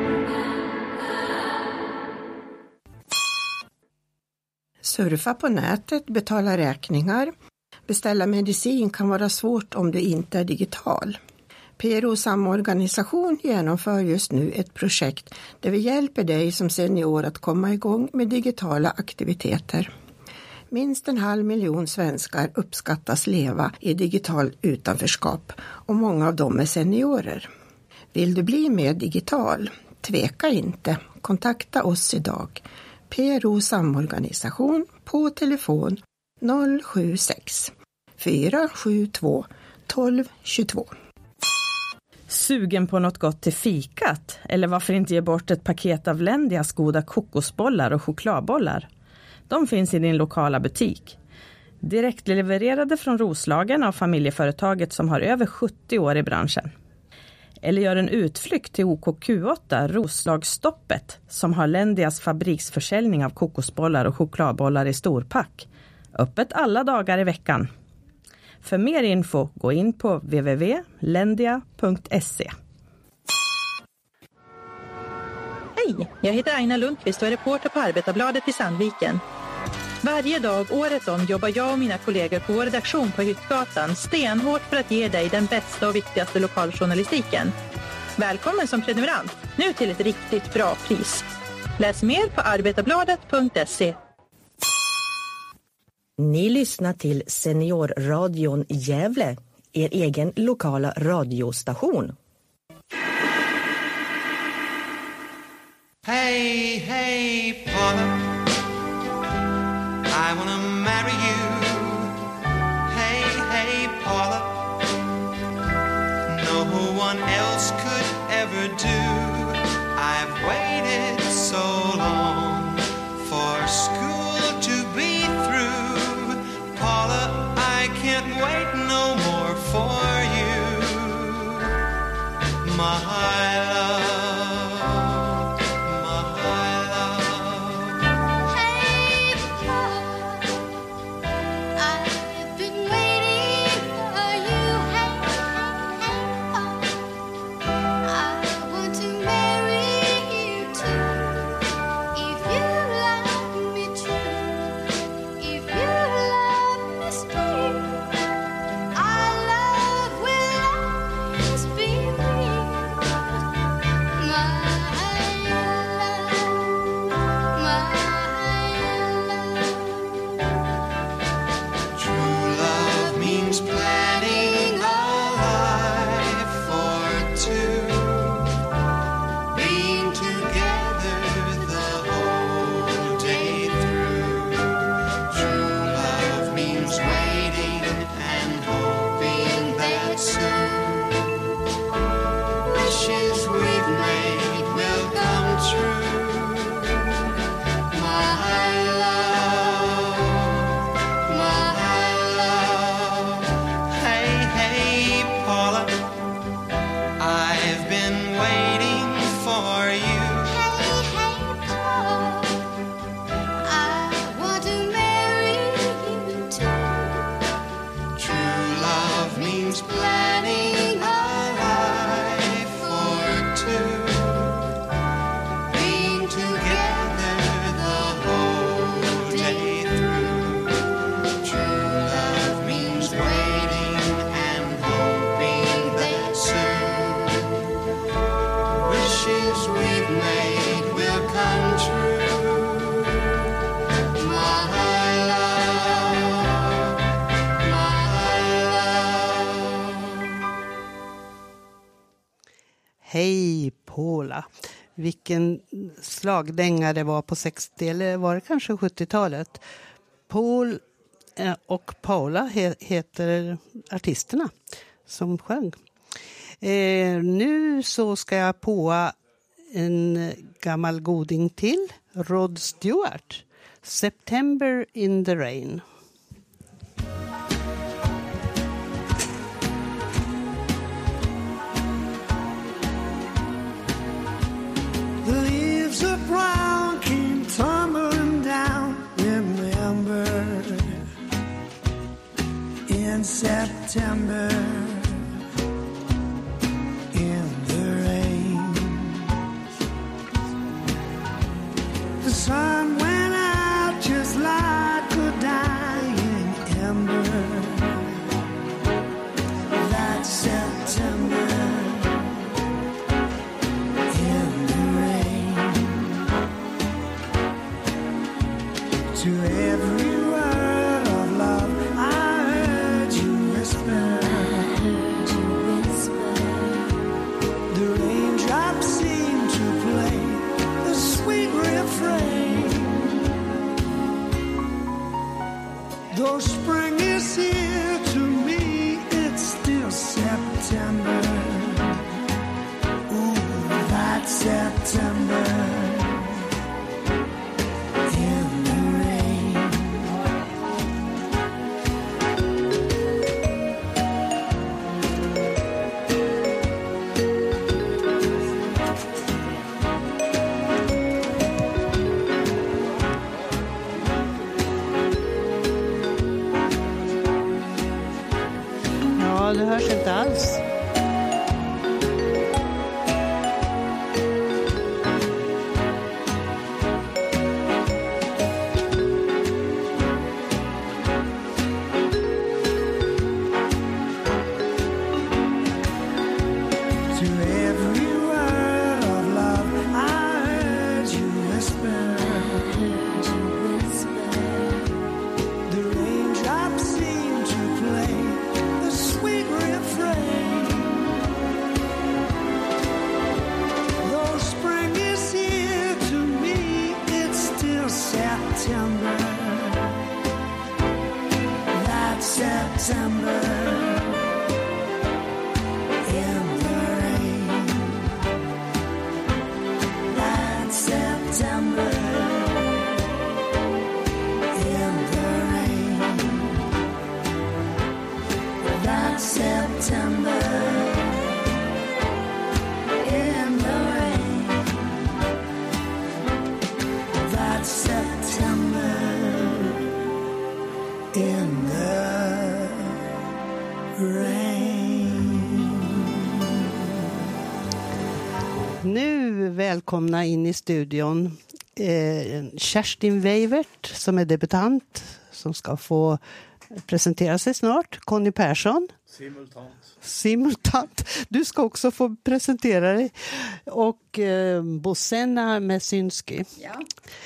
Surfa på nätet, betala räkningar. Beställa medicin kan vara svårt om du inte är digital. P R O Samorganisation genomför just nu ett projekt där vi hjälper dig som senior att komma igång med digitala aktiviteter. Minst en halv miljon svenskar uppskattas leva i digital utanförskap och många av dem är seniorer. Vill du bli mer digital? Tveka inte. Kontakta oss idag. P R O Samorganisation på telefon noll sju sex fyra sju två ett två två två. Sugen på något gott till fikat? Eller varför inte ge bort ett paket av Lendias goda kokosbollar och chokladbollar? De finns i din lokala butik. Direkt levererade från Roslagen av familjeföretaget som har över sjuttio år i branschen. Eller gör en utflykt till O K Q åtta Roslagsstoppet som har Lendias fabriksförsäljning av kokosbollar och chokladbollar i storpack. Öppet alla dagar i veckan. För mer info, gå in på w w w punkt lendia punkt se. Hej, jag heter Aina Lundqvist och är reporter på Arbetarbladet i Sandviken. Varje dag året om jobbar jag och mina kollegor på vår redaktion på Hyttgatan stenhårt för att ge dig den bästa och viktigaste lokaljournalistiken. Välkommen som prenumerant, nu till ett riktigt bra pris. Läs mer på arbetarbladet punkt se. Ni lyssnar till Seniorradion Gävle, er egen lokala radiostation. Hey, hey, Paula, I wanna marry you. Hey, hey, Paula, no one else could ever do. I've waited so long for school to be through. Paula, I can't wait no more for you, my love. Hej Paula. Vilken slagdänga det var på sextio eller var det kanske sjuttiotalet. Paul och Paula heter artisterna som sjöng. Eh, nu så ska jag på en gammal goding till, Rod Stewart. September in the Rain. leaves of brown came tumbling down. Remember, in September, in the rain, the sun went out just like a dying ember. That September, in the rain, to every word of love I heard you whisper. The raindrops seem to play the sweet refrain. Though spring is here, to me it's still September. Ooh, that September in the rain. Ja, det hörs inte alls. To every word of love I heard you whisper. The raindrops seem to play the sweet refrain. Though spring is here, to me it's still September. That September in the rain. That September in the rain. That September in the rain. That September in the rain. Nu välkomna in i studion eh, Kerstin Weivert som är debutant som ska få presentera sig snart. Conny Persson. Simultant. Simultant. Du ska också få presentera dig. Och eh, Bosenna Mesynski. Ja.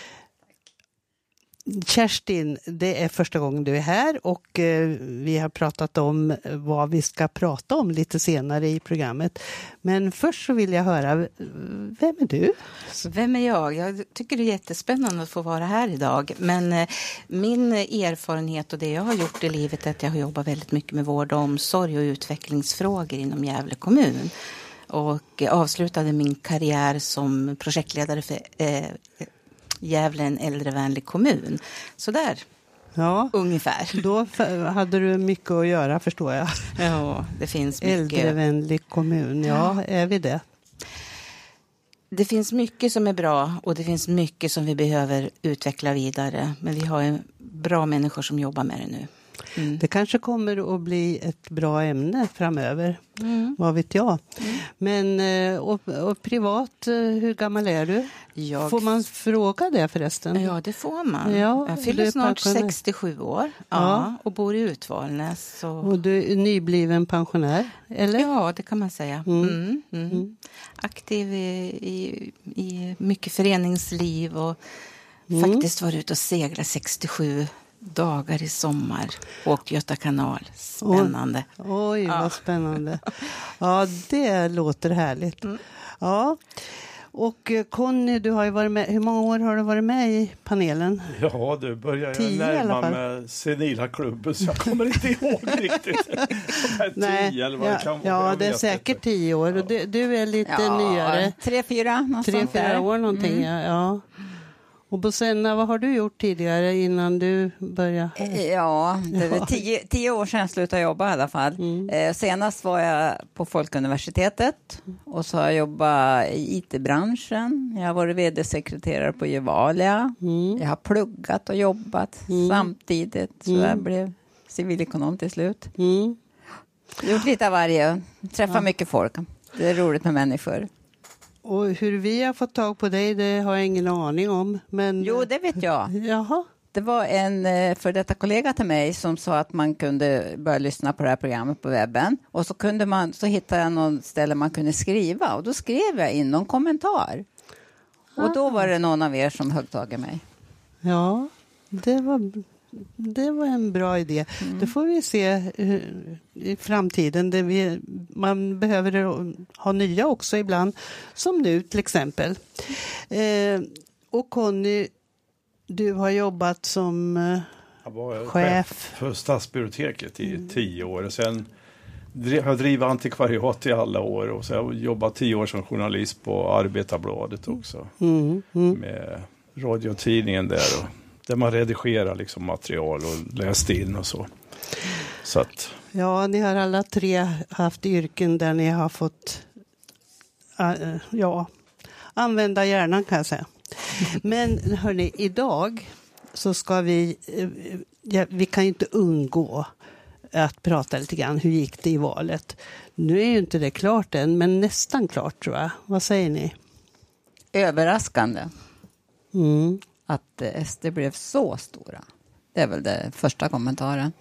Kerstin, det är första gången du är här och eh, vi har pratat om vad vi ska prata om lite senare i programmet. Men först så vill jag höra, vem är du? Vem är jag? Jag tycker det är jättespännande att få vara här idag. Men eh, min erfarenhet och det jag har gjort i livet är att jag har jobbat väldigt mycket med vård och omsorg och utvecklingsfrågor inom Gävle kommun. Och eh, avslutade min karriär som projektledare för eh, Gävle, en äldrevänlig kommun. Så där, ja, ungefär. Då hade du mycket att göra, förstår jag. Ja, det finns mycket. Äldrevänlig kommun, ja, är vi det? Det finns mycket som är bra och det finns mycket som vi behöver utveckla vidare. Men vi har bra människor som jobbar med det nu. Mm. Det kanske kommer att bli ett bra ämne framöver. Mm. Vad vet jag. Mm. Men och, och privat, hur gammal är du? Jag... Får man fråga det förresten? Ja, det får man. Ja, jag fyller snart pensionär. sextiosju år ja, ja. och bor i Utvalnäs. Så... Och du är nybliven pensionär, eller? Ja, det kan man säga. Mm. Mm. Mm. Mm. Aktiv i, i, i mycket föreningsliv och mm. faktiskt var ute och segla sextiosju dagar i sommar. Åkt Göta kanal. Spännande. Oj, oj vad ja. spännande. Ja, det låter härligt. Mm. Ja. Och Conny, du har ju varit med. Hur många år har du varit med i panelen? Ja, du börjar tio, jag närma med senila klubben så jag kommer inte ihåg riktigt. Nej, tio, eller vad ja, det kan vara. ja det är säkert inte. tio år. Och du, du är lite ja, nyare. Tre, fyra, något Tre, sånt fyra där. år någonting, mm. ja. Och Bosenna, vad har du gjort tidigare innan du började? Ja, det var tio, tio år sedan jag slutade jobba i alla fall. Mm. Eh, senast var jag på Folkuniversitetet och så har jag jobbat i I T-branschen. Jag har varit vd-sekreterare på Gevalia. Mm. Jag har pluggat och jobbat Mm. samtidigt så Mm. jag blev civilekonom till slut. Mm. Gjort lite av varje, träffat Ja. mycket folk. Det är roligt med människor. Och hur vi har fått tag på dig, det har jag ingen aning om. Men... Jo, det vet jag. Jaha. Det var en eh, för detta kollega till mig som sa att man kunde börja lyssna på det här programmet på webben. Och så, kunde man, så hittade jag någon ställe man kunde skriva. Och då skrev jag in någon kommentar. Och då var det någon av er som högg tag i mig. Ja, det var, det var en bra idé. Mm. Det får vi se eh, i framtiden. Det vi, man behöver ha nya också ibland. Som nu till exempel. Eh, och Conny, du har jobbat som eh, Jag var chef. för Stadsbiblioteket i tio år. Och sen dri- har jag drivit antikvariat i alla år. Och så har jag jobbat tio år som journalist på Arbetarbladet också. Mm, mm. Med radiotidningen där. Och, där man redigerar liksom material och läste in och så. Så att... Ja, ni har alla tre haft yrken där ni har fått uh, ja, använda hjärnan kan jag säga. Men hörni, idag så ska vi, uh, ja, vi kan ju inte undgå att prata lite grann. Hur gick det i valet? Nu är ju inte det klart än, men nästan klart tror jag. Vad säger ni? Överraskande. Mm. Att eh, S D blev så stora. Det är väl det första kommentaren.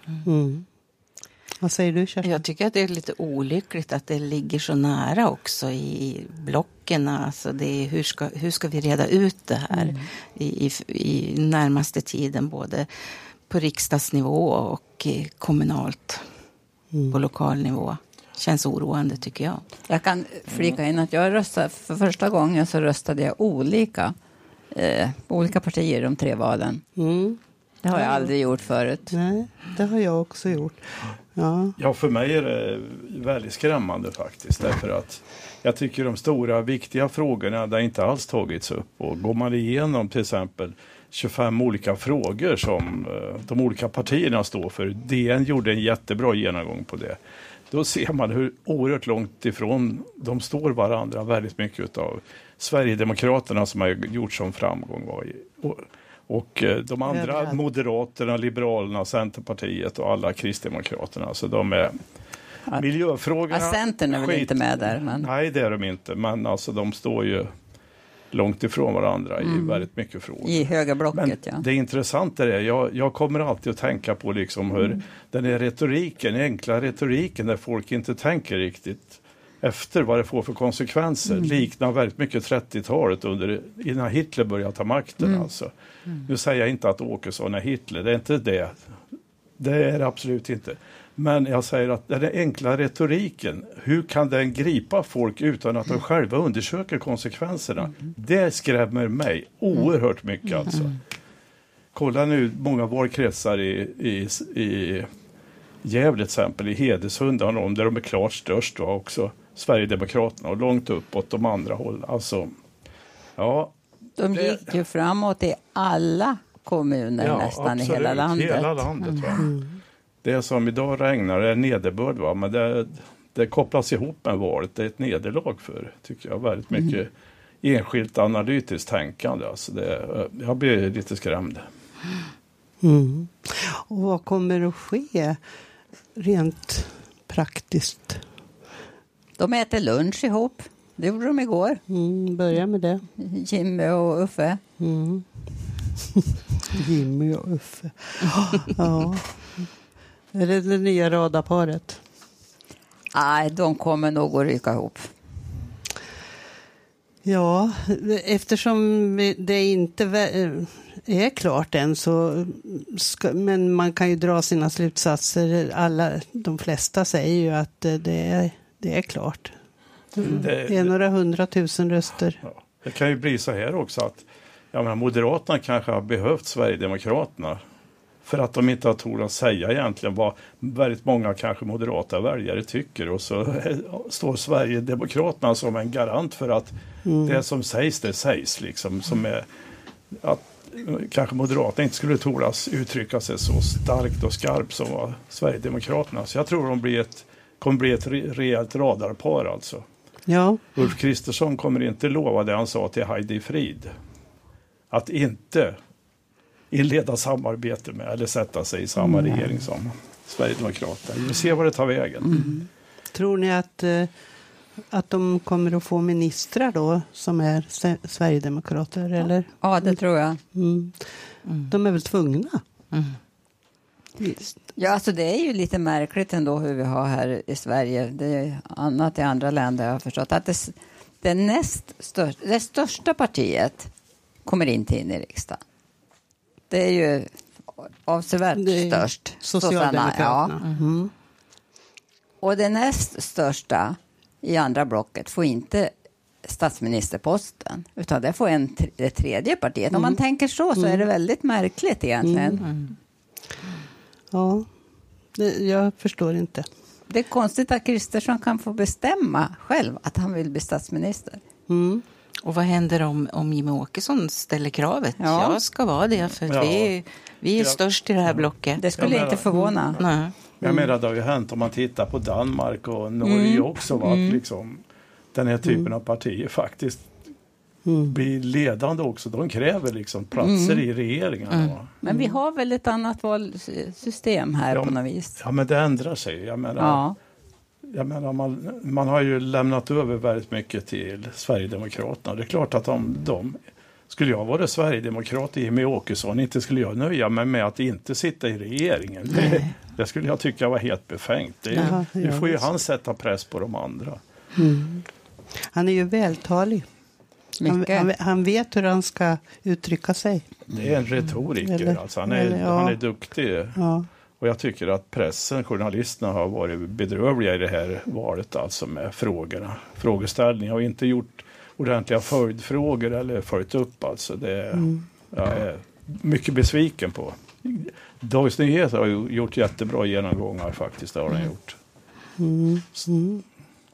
Mm. Vad säger du, Kerstin? Jag tycker att det är lite olyckligt att det ligger så nära också i blocken. Alltså det är, hur, ska, hur ska vi reda ut det här mm. i, i, i närmaste tiden, både på riksdagsnivå och kommunalt mm. på lokal nivå. Känns oroande tycker jag. Jag kan flika in att jag röstade, för första gången så röstade jag olika eh, olika partier de tre valen. Mm. Det har jag aldrig gjort förut. Nej, det har jag också gjort. Ja. Ja, för mig är det väldigt skrämmande faktiskt. Därför att jag tycker de stora viktiga frågorna där inte alls tagits upp. Och går man igenom till exempel tjugofem olika frågor som uh, de olika partierna står för. D N gjorde en jättebra genomgång på det. Då ser man hur oerhört långt ifrån de står varandra väldigt mycket av Sverigedemokraterna som har gjort som framgång var i. Och, Och de andra, Överallt. Moderaterna, Liberalerna, Centerpartiet och alla Kristdemokraterna. Så de är ja. miljöfrågorna. Ja, Centern är väl skit, inte med där? Men... Nej, det är de inte. Men alltså, de står ju långt ifrån varandra mm. i väldigt mycket frågor. I högerblocket, men ja. Det intressanta är, jag, jag kommer alltid att tänka på liksom hur mm. den här retoriken, enkla retoriken där folk inte tänker riktigt efter vad det får för konsekvenser, mm. liknar väldigt mycket trettiotalet under, innan Hitler började ta makten. Mm. Alltså. Mm. Nu säger jag inte att Åkesson är Hitler, det är inte det. Det är det absolut inte. Men jag säger att den enkla retoriken, hur kan den gripa folk utan att de själva undersöker konsekvenserna? Mm. Det skrämmer mig oerhört mycket. Alltså. Mm. Kolla nu många valkretsar i, i, i Gävle till exempel, i Hedeshundan, om där de är klart störst då också. Sverigedemokraterna och långt uppåt de andra håll. Alltså, ja. De gick det, ju framåt i alla kommuner ja, nästan absolut, i hela landet. Hela landet va? Mm. Det som idag regnar är nederbörd va, men det, det kopplas ihop med valet. Det är ett nederlag för, tycker jag, väldigt mycket mm. enskilt analytiskt tänkande. Alltså det, jag blir lite skrämd. Mm. Och vad kommer att ske rent praktiskt? De äter lunch ihop. Det gjorde de igår. Mm, börja med det. Jimmy och Uffe. Mm. Jimmy och Uffe. Ja. Är det det nya radarparet? Nej, de kommer nog att ryka ihop. Ja, eftersom det inte är klart än så ska, men man kan ju dra sina slutsatser. Alla, de flesta säger ju att det är Det är klart. Mm. Det, det är några hundratusen röster. Ja, det kan ju bli så här också att jag menar, Moderaterna kanske har behövt Sverigedemokraterna för att de inte har tålat säga egentligen vad väldigt många kanske moderata väljare tycker. Och så står Sverigedemokraterna som en garant för att mm. det som sägs, det sägs liksom. Som är att kanske Moderaterna inte skulle tålas uttrycka sig så starkt och skarpt som var Sverigedemokraterna. Så jag tror de blir ett, kommer bli ett re- rejält radarpar alltså. Ja. Ulf Kristersson kommer inte lova det han sa till Heidi Frid. Att inte inleda samarbete med eller sätta sig i samma mm. regering som Sverigedemokraterna. Vi ser vad det tar vägen. Mm. Tror ni att, att de kommer att få ministrar då som är Sverigedemokrater? Ja, eller? Ja, det tror jag. Mm. Mm. De är väl tvungna? Mm. Visst. Ja, alltså det är ju lite märkligt ändå hur vi har här i Sverige. Det är annat i andra länder, jag har förstått. Att det, det, näst största, det största partiet kommer inte in i riksdagen. Det är ju avsevärt det är störst. Socialdemokraterna. Ja. Mm. Och det näst största i andra blocket får inte statsministerposten, utan det får en, det tredje partiet. Mm. Om man tänker så så mm. är det väldigt märkligt egentligen. Mm. Mm. Ja, det, jag förstår inte. Det är konstigt att Kristersson kan få bestämma själv att han vill bli statsminister. Mm. Och vad händer om, om Jimmie Åkesson ställer kravet? Ja. Jag ska vara det, för ja. vi, vi är ja. störst i det här blocket. Det skulle menar, inte förvåna. Mm. Nej. Jag menar, det har ju hänt om man tittar på Danmark och Norge mm. också. Att mm. liksom, den här typen mm. av partier faktiskt mm. blir ledande också. De kräver liksom platser mm. i regeringen. Mm. Men vi har väl ett annat valsystem här ja, på något vis. Ja, men det ändrar sig. Jag menar... Ja. Jag menar, man, man har ju lämnat över väldigt mycket till Sverigedemokraterna. Det är klart att de, de skulle jag vara Sverigedemokrat i Jimmie Åkesson, inte skulle jag nöja mig med att inte sitta i regeringen. Det, det skulle jag tycka var helt befängt. Det, Jaha, nu får ju han sätta press på de andra. Mm. Han är ju vältalig. Han, han, han vet hur han ska uttrycka sig. Det är en retoriker. Eller, alltså. han, är, eller, ja. han är duktig. Ja. Och jag tycker att pressen, journalisterna har varit bedrövliga i det här valet, alltså med frågorna, frågeställningar, och inte gjort ordentliga följdfrågor eller följt upp. Alltså det mm. jag är mycket besviken på. Dagens Nyheter har gjort jättebra genomgångar faktiskt, det har den gjort. Mm. Mm.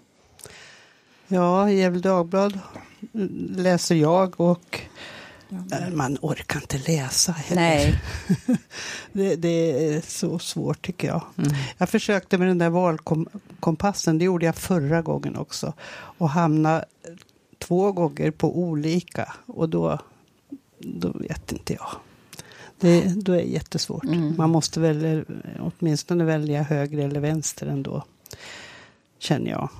Ja, Gefle Dagblad läser jag och man orkar inte läsa heller. Nej. det, det är så svårt tycker jag. Mm. Jag försökte med den där valkompassen, det gjorde jag förra gången också. Och hamna två gånger på olika. Och då, då vet inte jag. Det, då är det jättesvårt. Mm. Man måste väl åtminstone välja höger eller vänster ändå. Känner jag.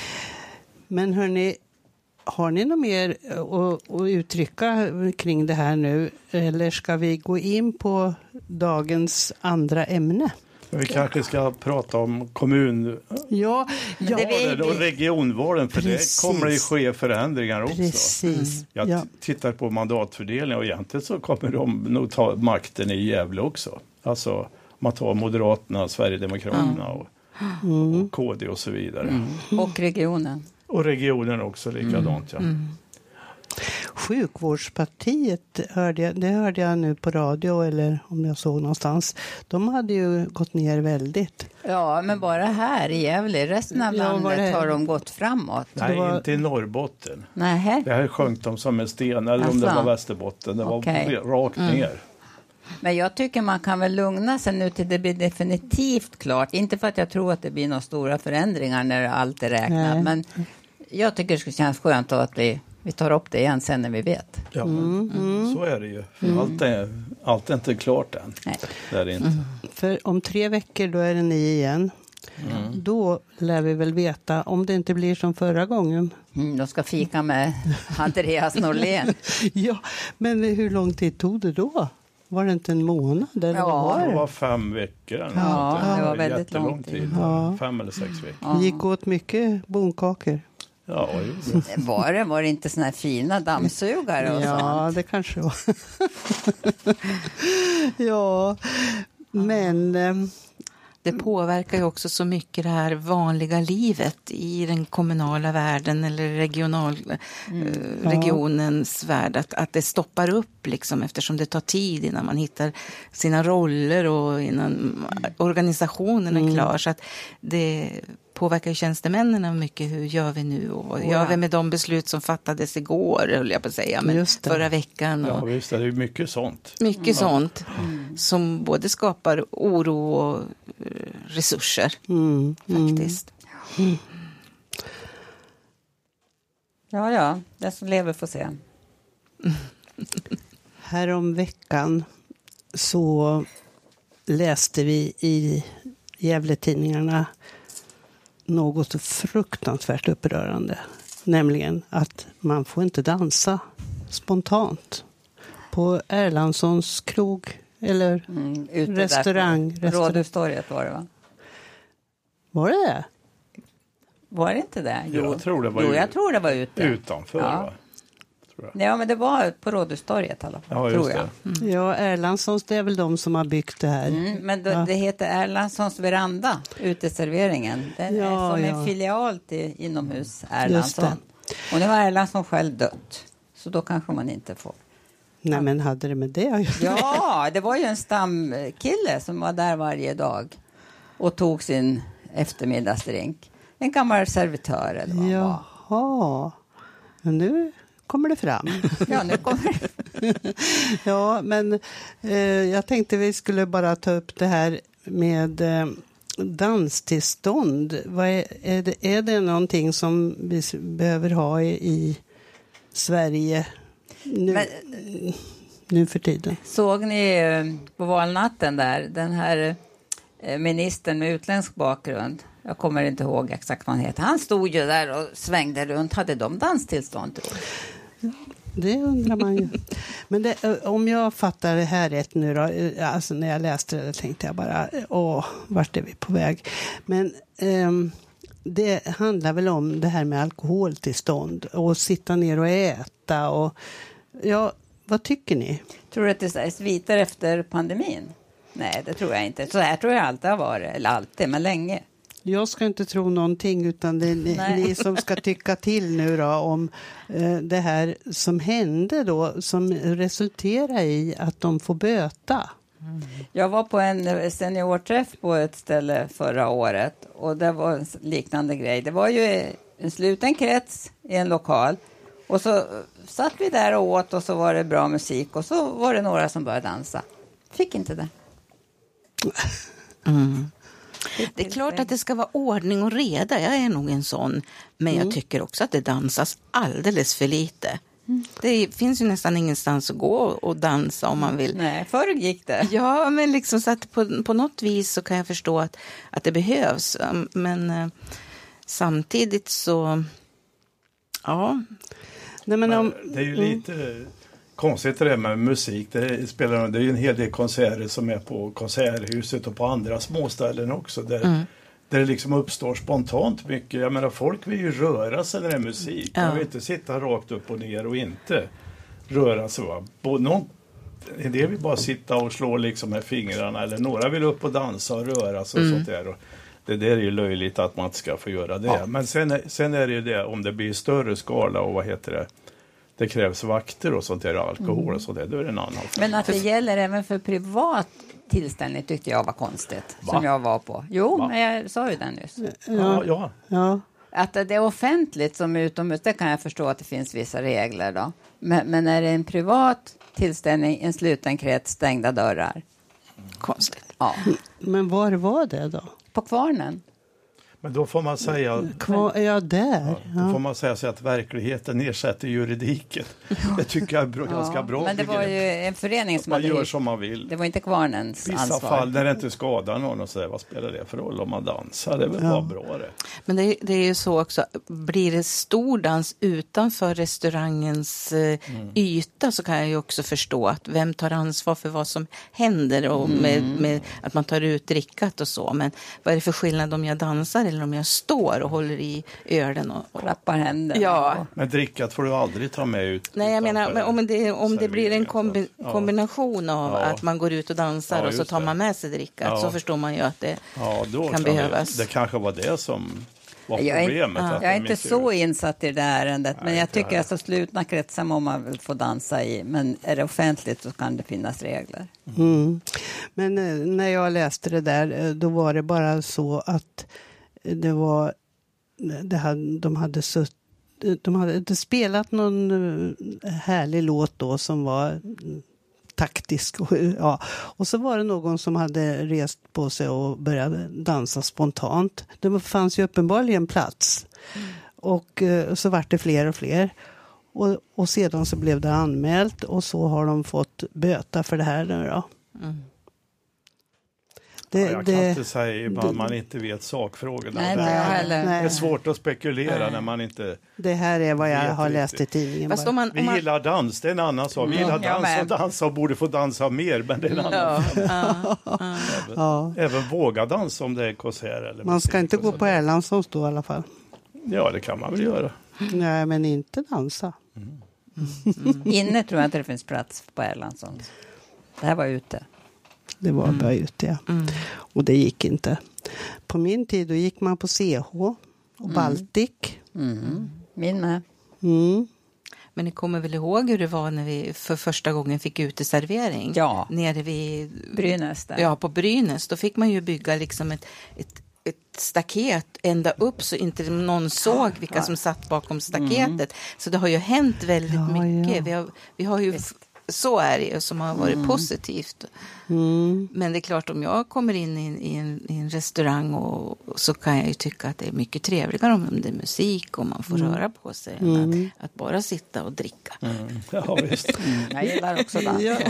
Men hörni, har ni något mer att, att uttrycka kring det här nu? Eller ska vi gå in på dagens andra ämne? Vi kanske ska prata om kommun ja, ja, det och regionvalen, för Precis. det kommer det ske förändringar också. Precis. Jag ja. tittar på mandatfördelningen och egentligen så kommer de nog ta makten i Gävle också. Alltså man tar Moderaterna, Sverigedemokraterna och, mm. och K D och så vidare. Mm. Och regionen. Och regionen också likadant, ja. Mm. Sjukvårdspartiet hörde jag, det hörde jag nu på radio eller om jag såg någonstans. De hade ju gått ner väldigt. Ja, men bara här i Gävle. Resten av ja, landet det... har de gått framåt. Nej, var... inte i Norrbotten. Nej. Det här sjönk de som en sten, eller alltså. om det var Västerbotten. Det okay. var rakt ner. Mm. Men jag tycker man kan väl lugna sig nu till det blir definitivt klart. Inte för att jag tror att det blir några stora förändringar när allt är räknat. Nej. Men jag tycker det skulle kännas skönt att vi, vi tar upp det igen sen när vi vet. Ja, mm, mm. så är det ju. För mm. allt, är, allt är inte klart än. Nej. Det är det inte. Mm. För om tre veckor då är det ni igen. Mm. Då lär vi väl veta om det inte blir som förra gången. Mm, de ska fika med Andreas Norlén. Ja, men hur lång tid tog det då? Var det inte en månad? Eller ja, var det? det var fem veckor. Ja, det, det var väldigt lång tid. tid. Ja. Fem eller sex veckor. Ja. Det gick åt mycket bonkakor. Ja, var det var det inte såna här fina dammsugare och ja, sånt? Det kanske var. ja, men... Det påverkar ju också så mycket det här vanliga livet i den kommunala världen eller regional, mm. eh, regionens ja. värld. Att, att det stoppar upp liksom, eftersom det tar tid innan man hittar sina roller och innan organisationen är mm. klar. Så att det påverkar ju tjänstemännen mycket. Hur gör vi nu? Och vad gör vi med de beslut som fattades igår, höll jag på att säga, men förra veckan. Och ja, visst, det är ju mycket sånt. Mycket ja. sånt mm. som både skapar oro och resurser, mm. faktiskt. Mm. Ja, ja, den som lever får se. Härom veckan så läste vi i Gävletidningarna något fruktansvärt upprörande. Nämligen att man får inte dansa spontant på Erlandssons krog eller mm, restaurang. restaurang. Rådhustorget var det, va? Var det det? Var det inte det? Jo, jag tror det var, jo, jag tror det var ute. utanför. Ja. Va? Ja, men det var på Rådhustorget alla fall, ja, tror jag. Mm. Ja, Erlandssons, det är väl de som har byggt det här. Mm, men då, ja. det heter Erlandssons veranda, uteserveringen. Den ja, är som ja. en filial till inomhus Erlandsson. Och nu har Erlandsson själv dött. Så då kanske man inte får. Nej, men hade det med det? Ja, det var ju en stamkille som var där varje dag och tog sin eftermiddagsdrink. En gammal servitör eller vad. Jaha, men nu kommer det fram. Ja, nu kommer det. Ja, men eh, jag tänkte vi skulle bara ta upp det här med eh, danstillstånd. Vad är, är, det, är det någonting som vi behöver ha i, i Sverige nu, men, nu för tiden? Såg ni på valnatten där, den här ministern med utländsk bakgrund? Jag kommer inte ihåg exakt vad han heter. Han stod ju där och svängde runt. Hade de danstillstånd, tror jag? Det undrar man ju. Men det, om jag fattar det här rätt nu då, alltså när jag läste det tänkte jag bara, åh, vart är vi på väg? Men um, det handlar väl om det här med alkoholtillstånd och sitta ner och äta och ja, vad tycker ni? Tror du att det sviter efter pandemin? Nej, det tror jag inte. Så här tror jag alltid har varit, eller alltid, men länge. Jag ska inte tro någonting, utan det är ni, ni som ska tycka till nu då om eh, det här som hände då, som resulterar i att de får böta. Mm. Jag var på en seniorträff på ett ställe förra året och det var en liknande grej. Det var ju en sluten krets i en lokal och så satt vi där och åt och så var det bra musik och så var det några som började dansa. Fick inte det. Mm. Det är klart att det ska vara ordning och reda. Jag är nog en sån. Men jag tycker också att det dansas alldeles för lite. Mm. Det finns ju nästan ingenstans att gå och dansa om man vill. Nej, förr gick det. Ja, men liksom så att på, på något vis så kan jag förstå att, att det behövs. Men eh, samtidigt så... Ja. Nej, men om, det är ju lite... Mm. Konstigt det med musik. Det, spelar, det är ju en hel del konserter som är på Konserthuset och på andra småställen också. Där, mm. där det liksom uppstår spontant mycket. Jag menar, folk vill ju röra sig när det är musik. Ja. Man vill inte sitta rakt upp och ner och inte röra sig. Va? Någon, en del vill bara sitta och slå liksom med fingrarna. Eller några vill upp och dansa och röra sig och mm. sånt där. Och det där är ju löjligt att man inte ska få göra det. Ja. Men sen, sen är det ju det, om det blir större skala och vad heter det? Det krävs vakter och sånt där, alkohol och sånt där, då är det en annan. Men att det gäller även för privat tillställning tyckte jag var konstigt, Va? som jag var på. Jo, Va? men jag sa ju den nyss. Ja, ja. ja. Att det är offentligt som utomhus, det kan jag förstå att det finns vissa regler då. Men, men är det en privat tillställning, en sluten krets, stängda dörrar? Konstigt. Ja. Men var var det då? På Kvarnen. Men då får man säga... Kvar, ja, där. Ja, då får man säga så att verkligheten ersätter juridiken. Det tycker jag är bra, ja, ganska bra. Men det var ju en förening som man hade... gör som man vill. Det var inte Kvarnens vissa ansvar. Vissa fall när det inte skadar någon och så, vad spelar det för roll om man dansar? Det är väl ja. bara bra det. Men det, det är ju så också, blir det stor dans utanför restaurangens eh, mm. yta så kan jag ju också förstå att vem tar ansvar för vad som händer och med, mm. med att man tar ut drickat och så. Men vad är det för skillnad om jag dansar eller om jag står och håller i ölen och, och klappar händerna? Ja. Men drickat får du aldrig ta med ut. Nej, jag menar, men om det, om det blir en kombi- ja. kombination av ja. att man går ut och dansar ja, och så tar man med sig drickat ja. så förstår man ju att det ja, då kan, kan behövas. Det, det kanske var det som var jag problemet. Är, att jag är inte så ut. insatt i det här ärendet, Nej, men jag tycker att så slutna kretsar må man väl få dansa i, men är det offentligt så kan det finnas regler. Mm. Men när jag läste det där, då var det bara så att det var, det hade, de hade sutt, de hade spelat någon härlig låt då som var taktisk. Och, ja. och så var det någon som hade rest på sig och började dansa spontant. Det fanns ju uppenbarligen plats. Mm. Och så var det fler och fler. Och, och sedan så blev det anmält och så har de fått böta för det här nu då. Mm. Det, ja, jag kan det, inte säga det, man inte vet sakfrågorna. Nej, det, är, det är svårt att spekulera nej. när man inte... Det här är vad jag har läst i tidningen. Man, man... Vi gillar dans, det är en annan sak. Vi mm. gillar dans och dansa och borde få dansa mer, men det är en annan ja. ja. ja. Även, ja. även våga dansa om det är konsert. Eller man ska inte gå på Erlandsson stå i alla fall. Ja, det kan man väl göra. Nej, men inte dansa. Mm. Mm. Inne tror jag inte det finns plats på Erlandsson. Det här var ute. Det var mm. bara ute, ja. Mm. Och det gick inte. På min tid då gick man på C H och mm. Baltic. Mm. Min med. Mm. Men ni kommer väl ihåg hur det var när vi för första gången fick uteservering? Ja. Nere vid Brynäs där. Ja, på Brynäs. Då fick man ju bygga liksom ett, ett, ett staket ända upp så inte någon såg vilka ja. som satt bakom staketet. Mm. Så det har ju hänt väldigt ja, mycket. Ja. Vi, har, vi har ju... Visst. Så är det som har varit mm. positivt. Mm. Men det är klart, om jag kommer in i en, i en, i en restaurang och, så kan jag ju tycka att det är mycket trevligare om det är musik och man får mm. röra på sig mm. än att, att bara sitta och dricka. Mm. Ja, visst. Mm. Jag gillar också det. Ja.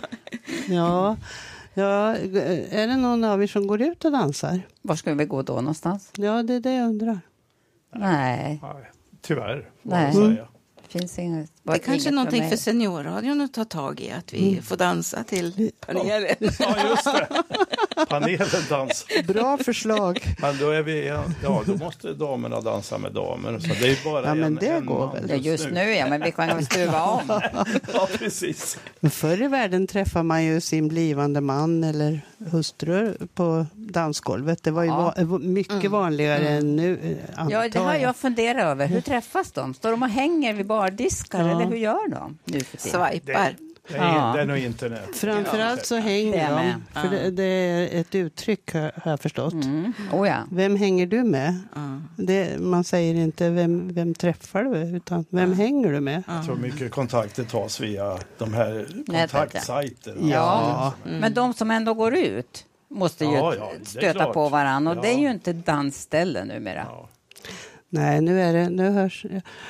ja. ja, är det någon av er som går ut och dansar? Var ska vi gå då någonstans? Ja, det är det jag undrar. Nej. Nej. Tyvärr, får Nej. man säga. Finns inget, det är kanske någonting för, för seniorradion att ta tag i, att vi mm. får dansa till panelen. Ja, just det. Panelen dans. Bra förslag. Men då är vi, ja, då måste damerna dansa med damer. Så det är bara ja, men en, det en går väl. Ja, just nu, ja, men vi kan väl stuva om. Ja, precis. Förr i världen träffar man ju sin blivande man eller hustru på dansgolvet. Det var ju ja. va- mycket mm. vanligare mm. än nu. Ja, det har jag funderat över. Hur träffas de? Står de och hänger vid bardiskar ja. eller hur gör de nu för tiden? Swipar. Det är, ja. det är nog internet. Framförallt så hänger de. Ja. För det, det är ett uttryck har jag förstått. Mm. Oh ja. Vem hänger du med? Mm. Det, man säger inte vem, vem träffar du utan vem mm. hänger du med? Jag tror mycket kontakter tas via de här kontaktsajterna. Ja, mm. men de som ändå går ut måste ju ja, ja, stöta på varandra. Och ja. det är ju inte dansställen numera. Ja. Nej, nu är det, nu hörs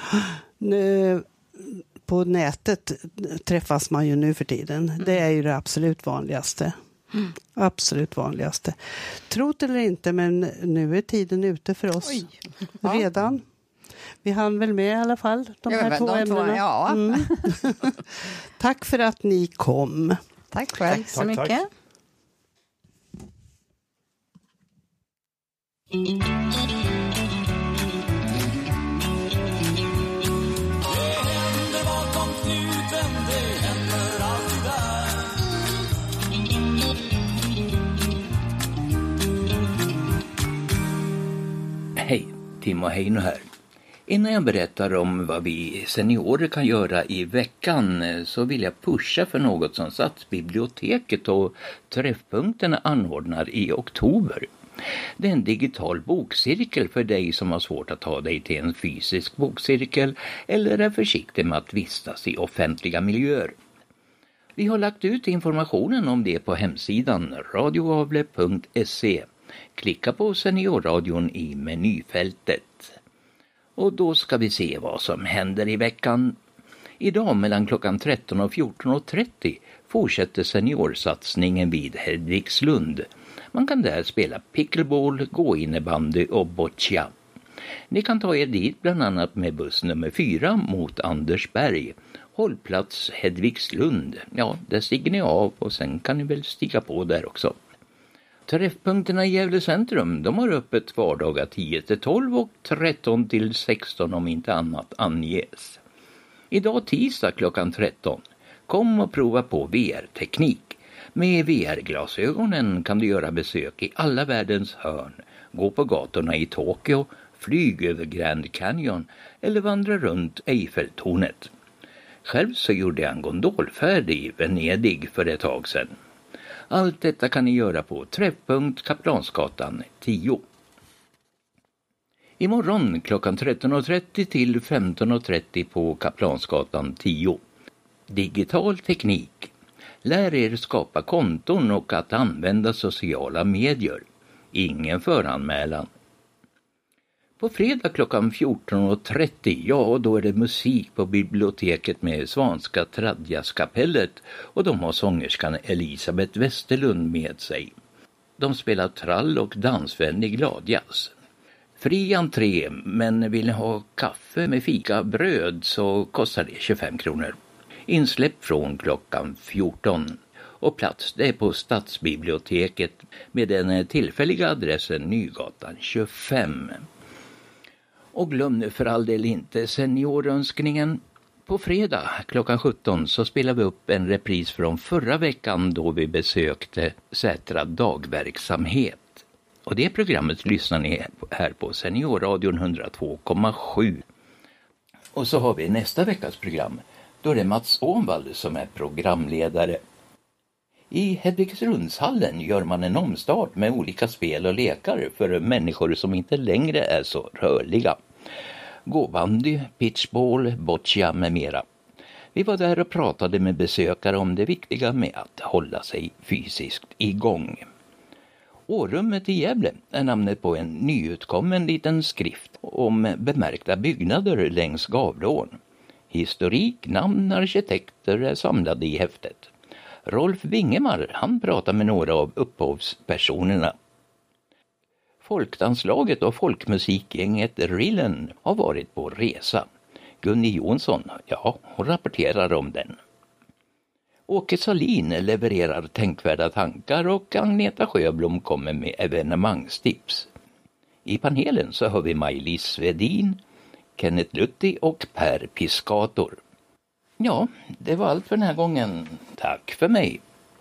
nu på nätet träffas man ju nu för tiden. Mm. Det är ju det absolut vanligaste. Mm. Absolut vanligaste. Tro det eller inte, men nu är tiden ute för oss. Oj. Redan. Vi hann väl med i alla fall de här ja, två de ämnena. Två, ja. mm. Tack för att ni kom. Tack själv. Tack så tack, mycket. Tack. Hej, Timo Heino här. Innan jag berättar om vad vi seniorer kan göra i veckan så vill jag pusha för något som Stadsbiblioteket och Träffpunkterna anordnar i oktober. Det är en digital bokcirkel för dig som har svårt att ta dig till en fysisk bokcirkel eller är försiktig med att vistas i offentliga miljöer. Vi har lagt ut informationen om det på hemsidan radiogavle punkt se. Klicka på seniorradion i menyfältet. Och då ska vi se vad som händer i veckan. Idag mellan klockan tretton och fjorton trettio fortsätter seniorsatsningen vid Hedvigslund. Man kan där spela pickleball, gå-innebandy och boccia. Ni kan ta er dit bland annat med buss nummer fyra mot Andersberg. Hållplats Hedvigslund. Ja, där stiger ni av och sen kan ni väl stiga på där också. Träffpunkterna i Gävle centrum, de har öppet vardagar tio till tolv och tretton till sexton om inte annat anges. Idag tisdag klockan tretton. Kom och prova på V R-teknik. Med V R-glasögonen kan du göra besök i alla världens hörn, gå på gatorna i Tokyo, flyg över Grand Canyon eller vandra runt Eiffeltornet. Själv så gjorde jag en gondolfärd i Venedig för ett tag sedan. Allt detta kan ni göra på Träffpunkt Kaplansgatan tio. Imorgon klockan tretton och trettio till femton och trettio på Kaplansgatan tio. Digital teknik. Lär er skapa konton och att använda sociala medier. Ingen föranmälan. På fredag klockan fjorton och trettio, ja då är det musik på biblioteket med Svanska Tradjaskapellet och de har sångerskan Elisabeth Westerlund med sig. De spelar trall och dansvänlig gladjazz. Fri entré, men vill ni ha kaffe med fika bröd så kostar det tjugofem kronor. Insläpp från klockan fjorton. Och plats det är på Stadsbiblioteket med den tillfälliga adressen Nygatan tjugofem. Och glöm nu för all del inte seniorönskningen. På fredag klockan sjutton så spelar vi upp en repris från förra veckan då vi besökte Sätra dagverksamhet. Och det programmet lyssnar ni här på Seniorradion hundratvå komma sju. Och så har vi nästa veckas program. Då är det Mats Ånvall som är programledare. I Hedvigsrundshallen gör man en omstart med olika spel och lekar för människor som inte längre är så rörliga. Gåbandy, pitchball, boccia med mera. Vi var där och pratade med besökare om det viktiga med att hålla sig fysiskt igång. Årummet i Gävle är namnet på en nyutkommen liten skrift om bemärkta byggnader längs Gavleån. Historik, namn, arkitekter är samlade i häftet. Rolf Wingemar, han pratar med några av upphovspersonerna. Folkdanslaget och folkmusikgänget Rillen har varit på resa. Gunni Jonsson, ja, hon rapporterar om den. Åke Salin levererar tänkvärda tankar och Agneta Sjöblom kommer med evenemangstips. I panelen så har vi Maj-Lis Svedin, Kenneth Lutti och Per Piscator. Ja, det var allt för den här gången. Tack för mig.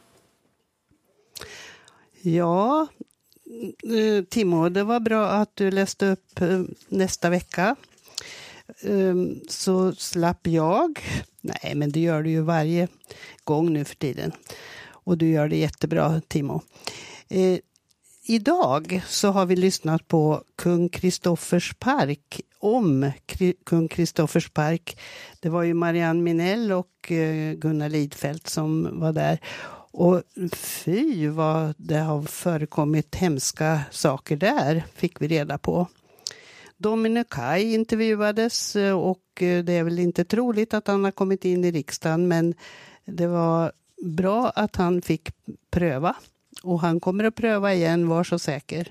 Ja, Timo, det var bra att du läste upp nästa vecka. Så slapp jag. Nej, men det gör du ju varje gång nu för tiden. Och du gör det jättebra, Timo. Eh, idag så har vi lyssnat på Kung Kristoffers park. Om Kri- Kung Kristoffers park. Det var ju Marianne Minell och eh, Gunnar Lidfält som var där. Och fy vad det har förekommit hemska saker där, fick vi reda på. Domino Kaj intervjuades och det är väl inte troligt att han har kommit in i riksdagen, men det var bra att han fick pröva och han kommer att pröva igen, var så säker.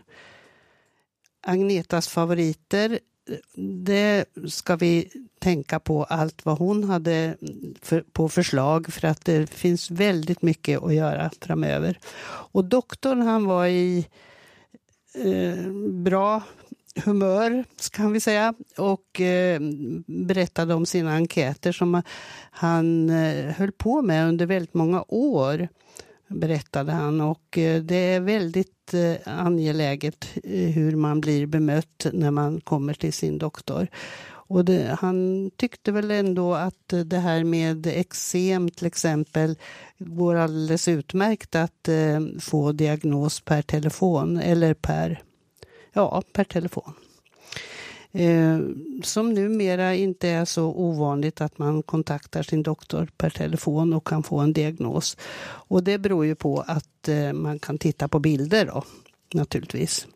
Agnetas favoriter, det ska vi tänka på allt vad hon hade för, på förslag, för att det finns väldigt mycket att göra framöver. Och doktorn, han var i eh, bra humör, kan vi säga, och eh, berättade om sina enkäter som han eh, höll på med under väldigt många år, berättade han, och eh, det är väldigt eh, angeläget eh, hur man blir bemött när man kommer till sin doktor. Och det, han tyckte väl ändå att det här med eksem till exempel går alldeles utmärkt att eh, få diagnos per telefon eller per Ja, per telefon. Eh, som numera inte är så ovanligt att man kontaktar sin doktor per telefon och kan få en diagnos. Och det beror ju på att eh, man kan titta på bilder då, naturligtvis.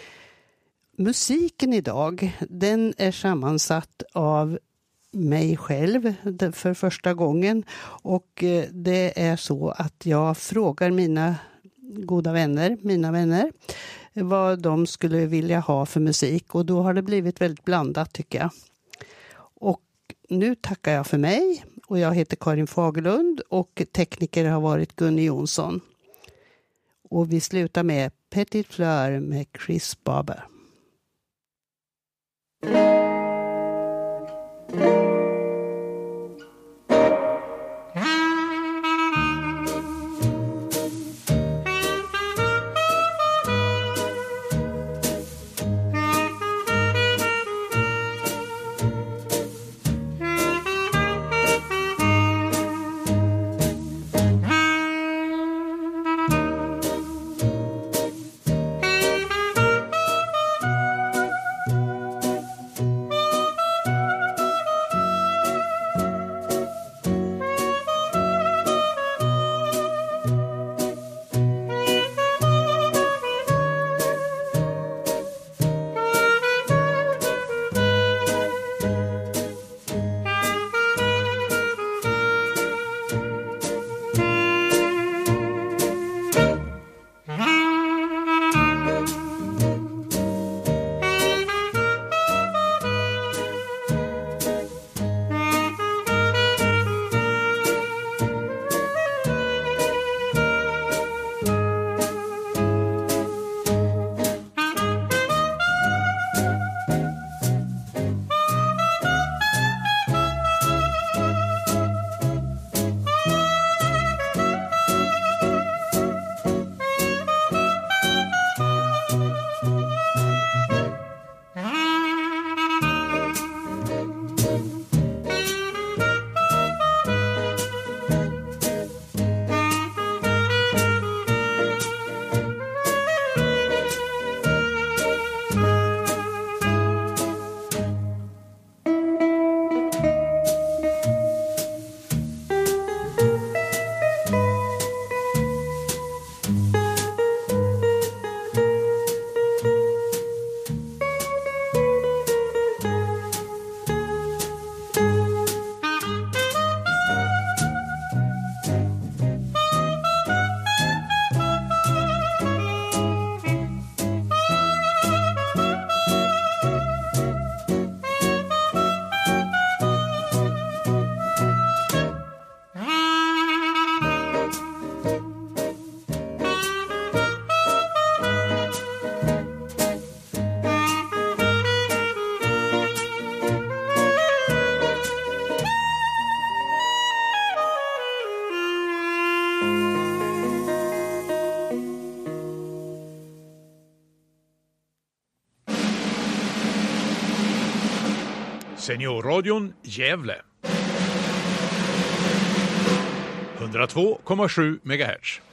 Musiken idag, den är sammansatt av mig själv för första gången. Och eh, det är så att jag frågar mina goda vänner, mina vänner, vad de skulle vilja ha för musik, och då har det blivit väldigt blandat, tycker jag. Och nu tackar jag för mig, och jag heter Karin Fagerlund och tekniker har varit Gunni Jonsson. Och vi slutar med Petit Fleur med Chris Barber. Seniorradion Gävle. hundratvå komma sju megahertz.